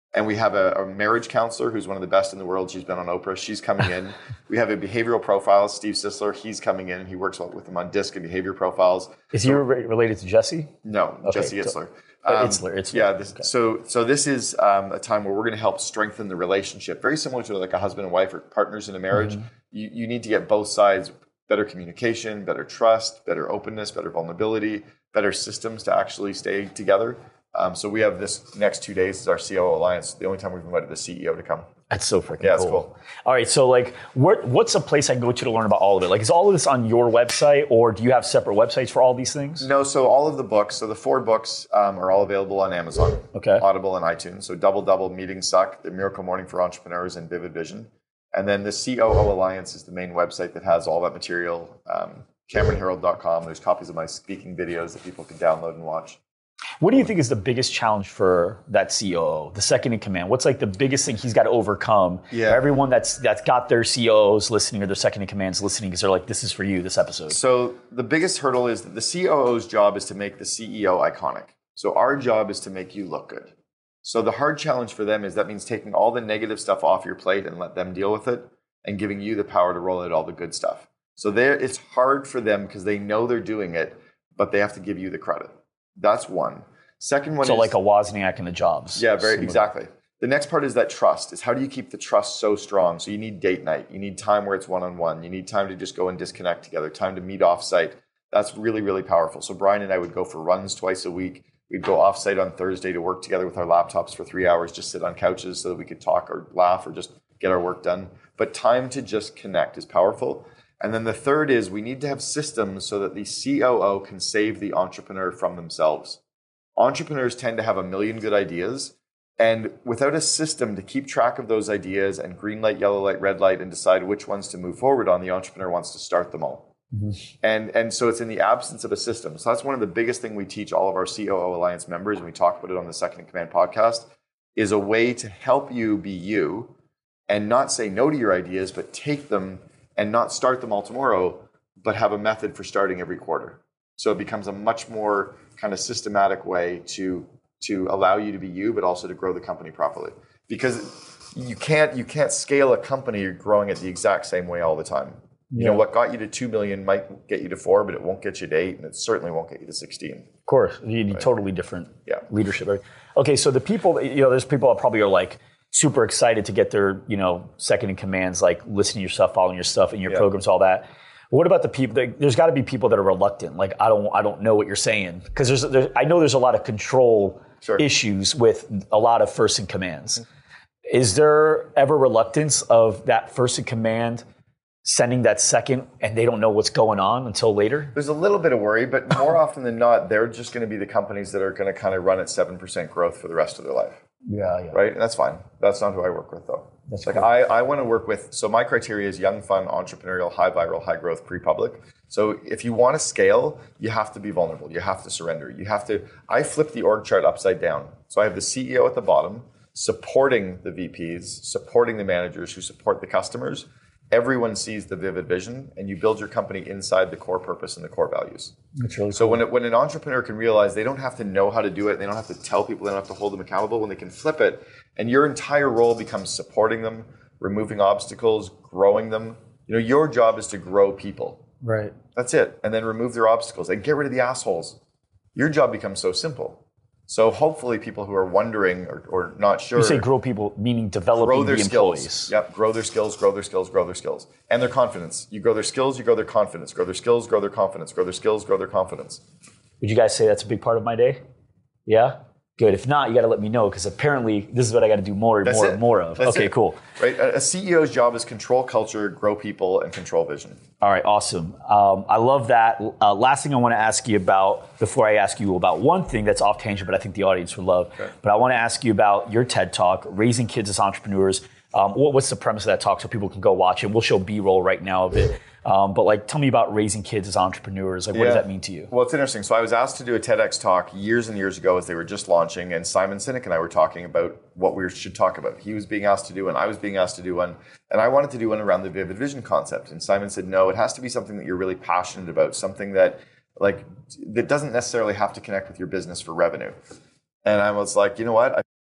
And we have a marriage counselor who's one of the best in the world. She's been on Oprah. She's coming in. We have a behavioral profile, Steve Sisler. He's coming in. He works with them on DISC and behavior profiles. Is he related to Jesse? No, okay, Jesse Itzler. Itzler. Yeah. So this is a time where we're going to help strengthen the relationship. Very similar to like a husband and wife or partners in a marriage. Mm-hmm. You need to get both sides better communication, better trust, better openness, better vulnerability, better systems to actually stay together. So we have this next 2 days is our COO Alliance. The only time we've invited the CEO to come. That's so freaking cool. Yeah, it's cool. All right, so like, what's a place I can go to learn about all of it? Like, is all of this on your website, or do you have separate websites for all these things? No, so all of the books, so the 4 books are all available on Amazon, Audible, and iTunes. So Double, Meetings Suck, The Miracle Morning for Entrepreneurs, and Vivid Vision. And then the COO Alliance is the main website that has all that material. CameronHerold.com. There's copies of my speaking videos that people can download and watch. What do you think is the biggest challenge for that COO, the second in command? What's like the biggest thing he's got to overcome? Yeah. For everyone that's got their COOs listening or their second in commands listening, because they're like, this is for you, this episode. So the biggest hurdle is that the COO's job is to make the CEO iconic. So our job is to make you look good. So the hard challenge for them is that means taking all the negative stuff off your plate and let them deal with it and giving you the power to roll out all the good stuff. So it's hard for them because they know they're doing it, but they have to give you the credit. That's one. Second one is... So like a Wozniak in the Jobs. Yeah, exactly. The next part is that trust. Is how do you keep the trust so strong? So you need date night. You need time where it's one-on-one. You need time to just go and disconnect together, time to meet off-site. That's really, really powerful. So Brian and I would go for runs twice a week. We'd go off-site on Thursday to work together with our laptops for 3 hours, just sit on couches so that we could talk or laugh or just get our work done. But time to just connect is powerful. And then the third is we need to have systems so that the COO can save the entrepreneur from themselves. Entrepreneurs tend to have a million good ideas, and without a system to keep track of those ideas and green light, yellow light, red light, and decide which ones to move forward on, the entrepreneur wants to start them all. Mm-hmm. And so it's in the absence of a system. So that's one of the biggest things we teach all of our COO Alliance members, and we talk about it on the Second in Command podcast, is a way to help you be you and not say no to your ideas, but take them and not start them all tomorrow, but have a method for starting every quarter. So it becomes a much more kind of systematic way to allow you to be you, but also to grow the company properly. Because you can't scale a company growing it the exact same way all the time. Yeah. You know, what got you to 2 million might get you to 4, but it won't get you to 8, and it certainly won't get you to 16. Of course, you need totally different leadership. Okay, so the people, there's people that probably are like super excited to get their, second in commands, like listening to your stuff, following your stuff and your programs, all that. What about the people? There's got to be people that are reluctant. Like, I don't know what you're saying, because I know there's a lot of control issues with a lot of first in commands. Mm-hmm. Is there ever reluctance of that first in command sending that second, and they don't know what's going on until later? There's a little bit of worry, but more often than not, they're just going to be the companies that are going to kind of run at 7% growth for the rest of their life. Yeah. Right, and that's fine. That's not who I work with, though. That's like cool. I want to work with. So my criteria is young, fun, entrepreneurial, high viral, high growth, pre-public. So if you want to scale, you have to be vulnerable. You have to surrender. You have to. I flip the org chart upside down. So I have the CEO at the bottom, supporting the VPs, supporting the managers who support the customers. Everyone sees the vivid vision, and you build your company inside the core purpose and the core values. That's really so cool. When an entrepreneur can realize they don't have to know how to do it, they don't have to tell people, they don't have to hold them accountable, when they can flip it, and your entire role becomes supporting them, removing obstacles, growing them. Your job is to grow people. Right. That's it. And then remove their obstacles and get rid of the assholes. Your job becomes so simple. So hopefully people who are wondering or not sure. You say grow people, meaning developing the employees. Skills. Yep, grow their skills, grow their skills, grow their skills. And their confidence. You grow their skills, you grow their confidence. Grow their skills, grow their confidence. Grow their skills, grow their confidence. Would you guys say that's a big part of my day? Yeah? Good. If not, you got to let me know, because apparently this is what I got to do more of. That's okay, cool. Right. A CEO's job is control culture, grow people, and control vision. All right, awesome. I love that. Last thing I want to ask you about, before I ask you about one thing that's off tangent, but I think the audience would love, but I want to ask you about your TED Talk, Raising Kids as Entrepreneurs. What's the premise of that talk, so people can go watch it? We'll show B-roll right now of it. But tell me about raising kids as entrepreneurs. What does that mean to you? Well, it's interesting. So I was asked to do a TEDx talk years and years ago as they were just launching, and Simon Sinek and I were talking about what we should talk about. He was being asked to do one, I was being asked to do one, and I wanted to do one around the vivid vision concept. And Simon said, no, it has to be something that you're really passionate about, something that that doesn't necessarily have to connect with your business for revenue. And I was like, you know what?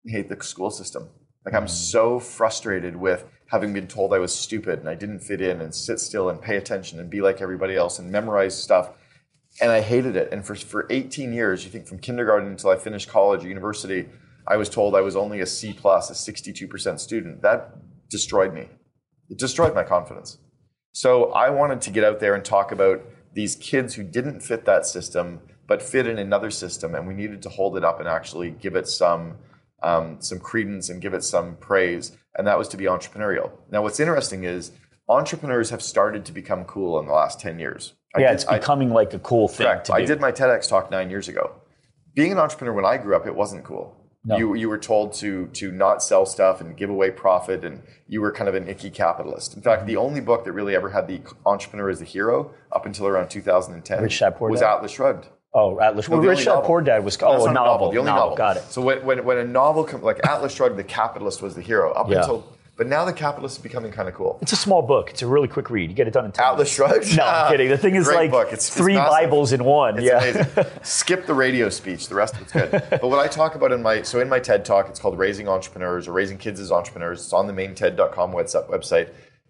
hate the school system. Like I'm so frustrated with having been told I was stupid and I didn't fit in and sit still and pay attention and be like everybody else and memorize stuff. And I hated it. And for 18 years, you think from kindergarten until I finished college or university, I was told I was only a C+, a 62% student. That destroyed me. It destroyed my confidence. So I wanted to get out there and talk about these kids who didn't fit that system, but fit in another system. And we needed to hold it up and actually give it some credence and give it some praise. And that was to be entrepreneurial. Now, what's interesting is entrepreneurs have started to become cool in the last 10 years. It's becoming like a cool thing correct. to do. I did my TEDx talk 9 years ago. Being an entrepreneur when I grew up, it wasn't cool. No. You were told to not sell stuff and give away profit, and you were kind of an icky capitalist. In fact, the only book that really ever had the entrepreneur as the hero up until around 2010 was Atlas Shrugged. Oh, Atlas Shrugged. Rich Dad Poor Dad was a novel. The only novel. Got it. So when a novel like Atlas Shrugged, the capitalist was the hero until. But now the capitalist is becoming kind of cool. It's a small book. It's a really quick read. You get it done in 10 Atlas Shrugged? No, I'm kidding. The thing is like it's 3 Bibles in one. It's amazing. Skip the radio speech. The rest of it's good. But what I talk about in my TED Talk, it's called Raising Entrepreneurs or Raising Kids as Entrepreneurs. It's on the main TED.com website.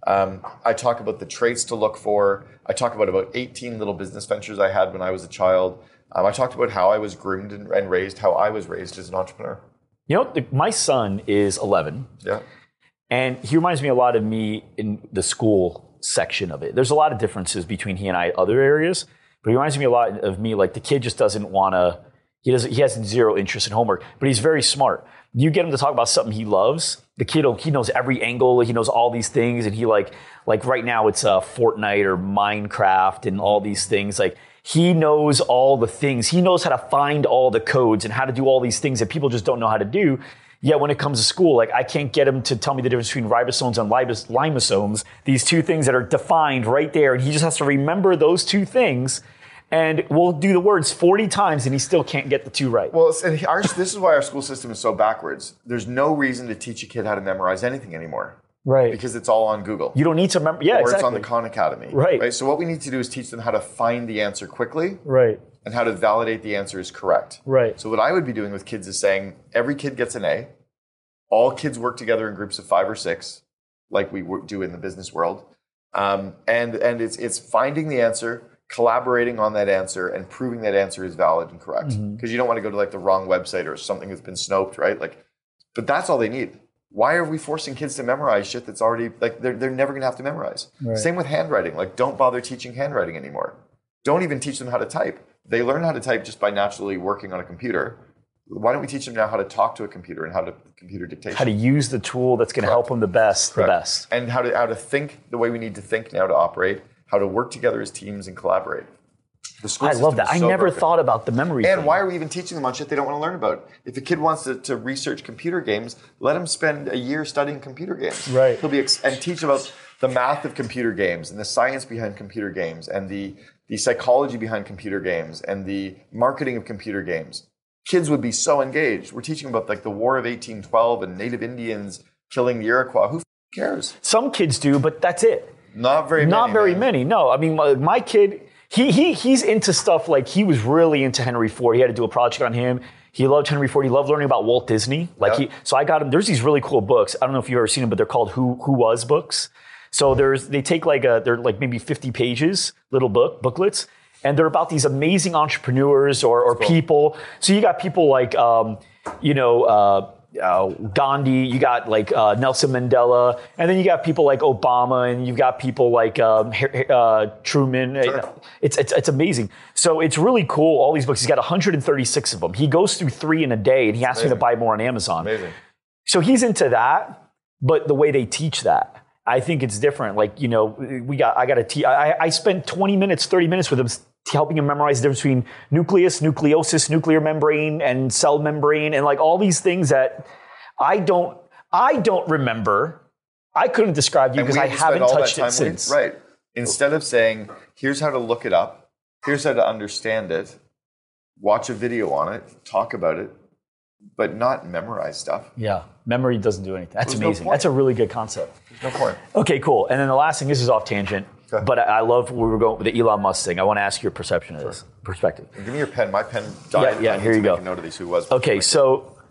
I talk about the traits to look for. I talk about 18 little business ventures I had when I was a child. I talked about how I was groomed and raised, how I was raised as an entrepreneur. You know, my son is 11. Yeah. And he reminds me a lot of me in the school section of it. There's a lot of differences between he and I other areas, but he reminds me a lot of me. Like the kid just doesn't want to, he has zero interest in homework, but he's very smart. You get him to talk about something he loves, the kid, he knows every angle, he knows all these things, and he like right now it's Fortnite or Minecraft and all these things. Like he knows all the things. He knows how to find all the codes and how to do all these things that people just don't know how to do. Yet when it comes to school, like I can't get him to tell me the difference between ribosomes and liposomes, these two things that are defined right there. And he just has to remember those two things. And we'll do the words 40 times and he still can't get the two right. Well, this is why our school system is so backwards. There's no reason to teach a kid how to memorize anything anymore. Right. Because it's all on Google. You don't need to remember. Yeah, or exactly. It's on the Khan Academy. Right. So what we need to do is teach them how to find the answer quickly. Right. And how to validate the answer is correct. Right. So what I would be doing with kids is saying every kid gets an A. All kids work together in groups of 5 or 6, like we do in the business world. And it's finding the answer, collaborating on that answer, and proving that answer is valid and correct. Because you don't want to go to like the wrong website or something that's been snoped, right? But that's all they need. Why are we forcing kids to memorize shit that's already, they're never going to have to memorize? Right. Same with handwriting. Don't bother teaching handwriting anymore. Don't even teach them how to type. They learn how to type just by naturally working on a computer. Why don't we teach them now how to talk to a computer and how to computer dictation? How to use the tool that's going to help them the best. And how to think the way we need to think now to operate, how to work together as teams and collaborate. I love that. I never thought about the memory thing. And why are we even teaching them on shit they don't want to learn about? If a kid wants to research computer games, let him spend a year studying computer games. Right. And teach about the math of computer games and the science behind computer games and the psychology behind computer games and the marketing of computer games. Kids would be so engaged. We're teaching about the War of 1812 and Native Indians killing the Iroquois. Who cares? Some kids do, but that's it. Not very many. No, I mean, my kid, he's into stuff like he was really into Henry Ford. He had to do a project on him. He loved Henry Ford. He loved learning about Walt Disney. So I got him. There's these really cool books. I don't know if you've ever seen them, but they're called Who Was books. So they take they're maybe 50 pages, little booklets. And they're about these amazing entrepreneurs or people. So you got people like, Gandhi, you got Nelson Mandela, and then you got people like Obama, and you've got people like Truman. Sure. It's amazing. So it's really cool, all these books. He's got 136 of them. He goes through 3 in a day, and he asks me to buy more on Amazon. Amazing. So he's into that, but the way they teach that, I think it's different. I spent 20 minutes, 30 minutes with him helping him memorize the difference between nucleus, nucleosis, nuclear membrane, and cell membrane, and all these things that I don't remember. I couldn't describe you because I haven't touched it since. Right. Instead of saying, here's how to look it up, here's how to understand it, watch a video on it, talk about it, but not memorize stuff. Yeah. Memory doesn't do anything. That's amazing. That's a really good concept. There's no point. Okay, cool. And then the last thing, this is off tangent. Okay. But I love where we were going with the Elon Musk thing. I want to ask your perception of this. Perspective. Give me your pen. My pen died. Yeah, here you go. Make a note of these. Who was? Okay, so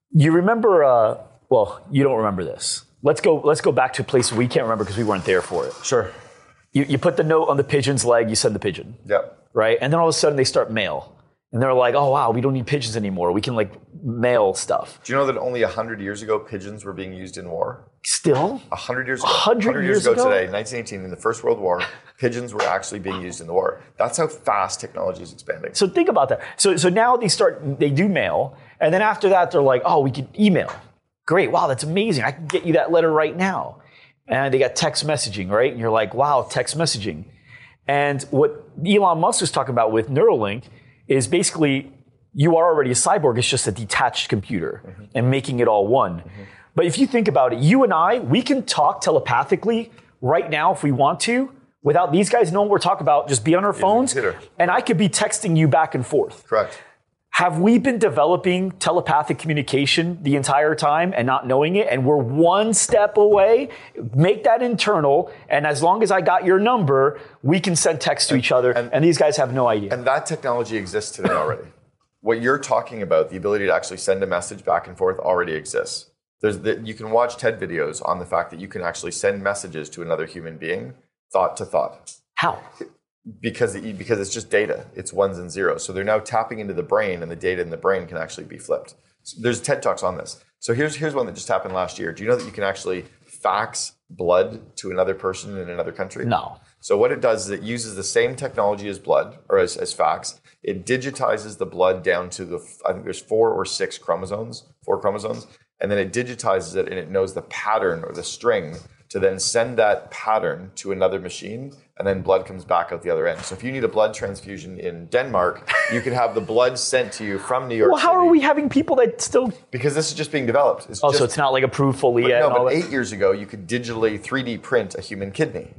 You remember, well, you don't remember this. Let's go back to a place we can't remember because we weren't there for it. Sure. You put the note on the pigeon's leg, you send the pigeon. Yep. Right? And then all of a sudden they start mail. And they're like, oh, wow, we don't need pigeons anymore. We can mail stuff. Do you know that only 100 years ago, pigeons were being used in war? Still? 100 years ago. 100 years ago today, 1918, in the First World War, pigeons were actually being used in the war. That's how fast technology is expanding. So think about that. So now they do mail. And then after that, they're like, oh, we can email. Great. Wow, that's amazing. I can get you that letter right now. And they got text messaging, right? And you're like, wow, text messaging. And what Elon Musk was talking about with Neuralink is basically you are already a cyborg. It's just a detached computer and making it all one. But if you think about it, you and I, we can talk telepathically right now if we want to without these guys knowing what we're talking about. Just be on our phones. And I could be texting you back and forth. Correct. Have we been developing telepathic communication the entire time and not knowing it? And we're one step away. Make that internal. And as long as I got your number, we can send text to each other. And these guys have no idea. And that technology exists today already. What you're talking about, the ability to actually send a message back and forth, already exists. You can watch TED videos on the fact that you can actually send messages to another human being, thought to thought. How? Because it's just data. It's ones and zeros. So they're now tapping into the brain, and the data in the brain can actually be flipped. So there's TED Talks on this. So here's one that just happened last year. Do you know that you can actually fax blood to another person in another country? No. So what it does is it uses the same technology as blood, or as fax. It digitizes the blood down to I think there's 4 or 6 chromosomes, 4 chromosomes, and then it digitizes it, and it knows the pattern or the string to then send that pattern to another machine, and then blood comes back out the other end. So if you need a blood transfusion in Denmark, you can have the blood sent to you from New York City. Well, how are we having people that still... Because this is just being developed. So it's not approved fully yet? No, but 8 years ago, you could digitally 3D print a human kidney.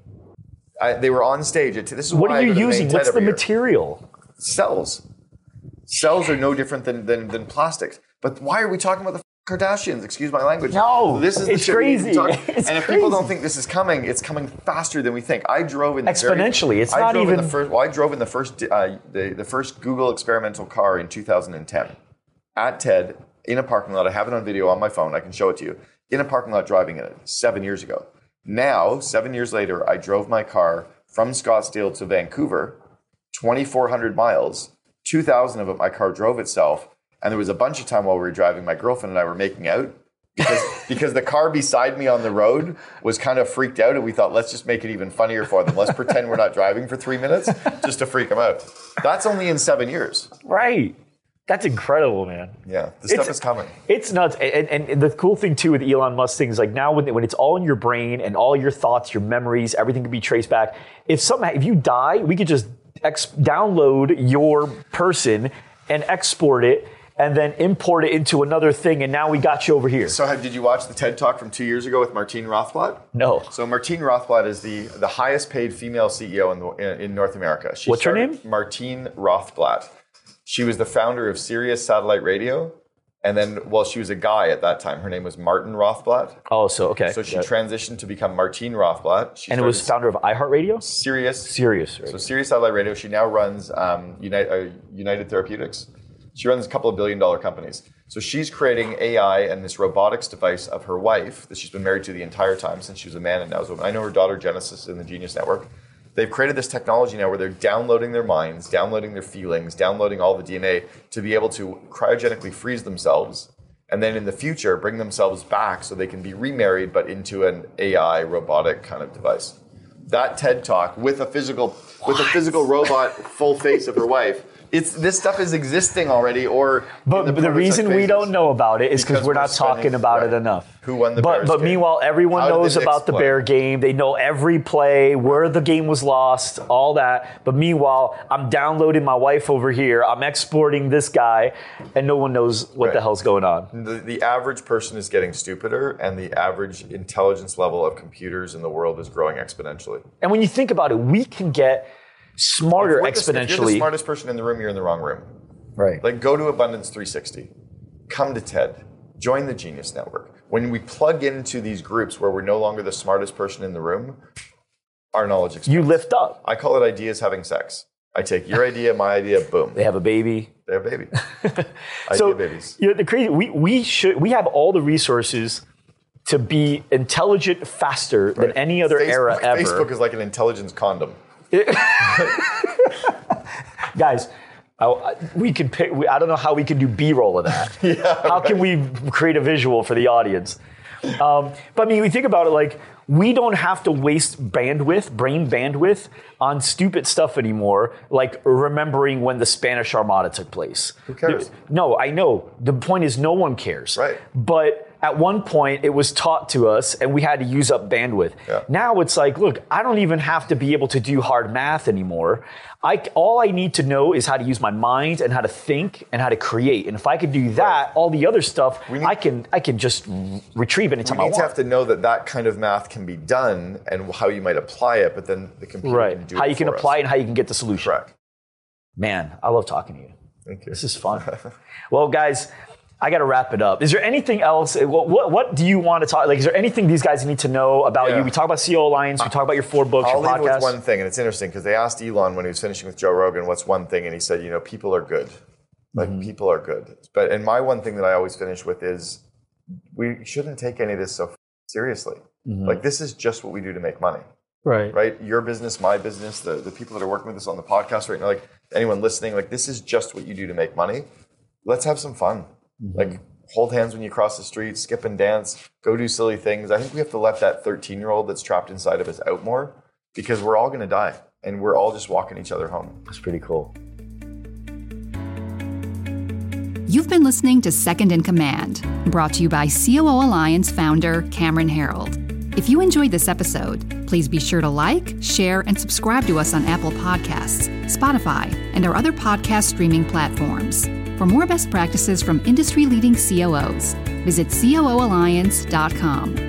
They were on stage. What are you using? What's the material? Cells. Cells are no different than plastics. But why are we talking about the Kardashians? Excuse my language. No, this is it's crazy. And if people don't think this is coming, it's coming faster than we think. I drove in exponentially. I drove in the first Google experimental car in 2010 at TED in a parking lot. I have it on video on my phone. I can show it to you. In a parking lot, driving in it 7 years ago. Now, 7 years later, I drove my car from Scottsdale to Vancouver, 2,400 miles. 2,000 of it, my car drove itself. And there was a bunch of time while we were driving, my girlfriend and I were making out because the car beside me on the road was kind of freaked out, and we thought, let's just make it even funnier for them. Let's pretend we're not driving for 3 minutes just to freak them out. That's only in 7 years. Right. That's incredible, man. Yeah, the stuff is coming. It's nuts. And the cool thing, too, with Elon Musk things, like now when it's all in your brain and all your thoughts, your memories, everything can be traced back. If you die, we could just download your person and export it and then import it into another thing, and now we got you over here. So did you watch the TED Talk from 2 years ago with Martine Rothblatt? No. So Martine Rothblatt is the highest paid female CEO in North America. What's her name? Martine Rothblatt. She was the founder of Sirius Satellite Radio, and then, she was a guy at that time. Her name was Martin Rothblatt. Oh, so okay. So she transitioned to become Martine Rothblatt. And it was founder of iHeartRadio? Sirius. Right. So Sirius Satellite Radio. She now runs United Therapeutics. She runs a couple of billion-dollar companies. So she's creating AI and this robotics device of her wife that she's been married to the entire time since she was a man and now is a woman. I know her daughter Genesis in the Genius Network. They've created this technology now where they're downloading their minds, downloading their feelings, downloading all the DNA to be able to cryogenically freeze themselves, and then in the future bring themselves back so they can be remarried but into an AI robotic kind of device. That TED Talk with a physical robot full face of her wife. This stuff is existing already, but the reason we don't know about it is because we're not talking about it enough. Who won the Bears But game? meanwhile, everyone knows about the Bear game. They know every play, where the game was lost, all that. But meanwhile, I'm downloading my wife over here. I'm exporting this guy, and no one knows what the hell's going on. The average person is getting stupider, and the average intelligence level of computers in the world is growing exponentially. And when you think about it, we can get smarter exponentially. If you're the smartest person in the room, you're in the wrong room. Right. Like, go to Abundance 360. Come to TED. Join the Genius Network. When we plug into these groups where we're no longer the smartest person in the room, our knowledge expands. You lift up. I call it ideas having sex. I take your idea, my idea, boom. They have a baby. They have a baby. So, idea babies. The crazy, we have all the resources to be intelligent faster than any other era ever. Facebook is like an intelligence condom. Guys, we could pick. I don't know how we can do B-roll of that. How can we create a visual for the audience? But I mean, we think about it like we don't have to waste brain bandwidth on stupid stuff anymore, like remembering when the Spanish Armada took place. Who cares? No, I know. The point is no one cares. Right. But at one point, it was taught to us, and we had to use up bandwidth. Yeah. Now it's like, look, I don't even have to be able to do hard math anymore. All I need to know is how to use my mind and how to think and how to create. And if I could do that, all the other stuff, I can just retrieve anytime I want. We need to have to know that kind of math can be done and how you might apply it, but then the computer can do it how you can for apply us. it and how you can get the solution. Correct. Man, I love talking to you. Thank you. This is fun. Well, guys, I got to wrap it up. Is there anything else? What do you want to talk? Like, is there anything these guys need to know about you? We talk about CEO Alliance. We talk about your 4 books, I'll your leave podcast. with one thing, and it's interesting because they asked Elon when he was finishing with Joe Rogan, what's one thing? And he said, people are good. Like, people are good. And my one thing that I always finish with is we shouldn't take any of this so seriously. Like, this is just what we do to make money. Right? Your business, my business, the people that are working with us on the podcast right now, like anyone listening, like this is just what you do to make money. Let's have some fun. Like hold hands when you cross the street, skip and dance, go do silly things. I think we have to let that 13-year-old that's trapped inside of us out more because we're all going to die and we're all just walking each other home. That's pretty cool. You've been listening to Second in Command, brought to you by COO Alliance founder Cameron Herold. If you enjoyed this episode, please be sure to like, share, and subscribe to us on Apple Podcasts, Spotify, and our other podcast streaming platforms. For more best practices from industry-leading COOs, visit COOalliance.com.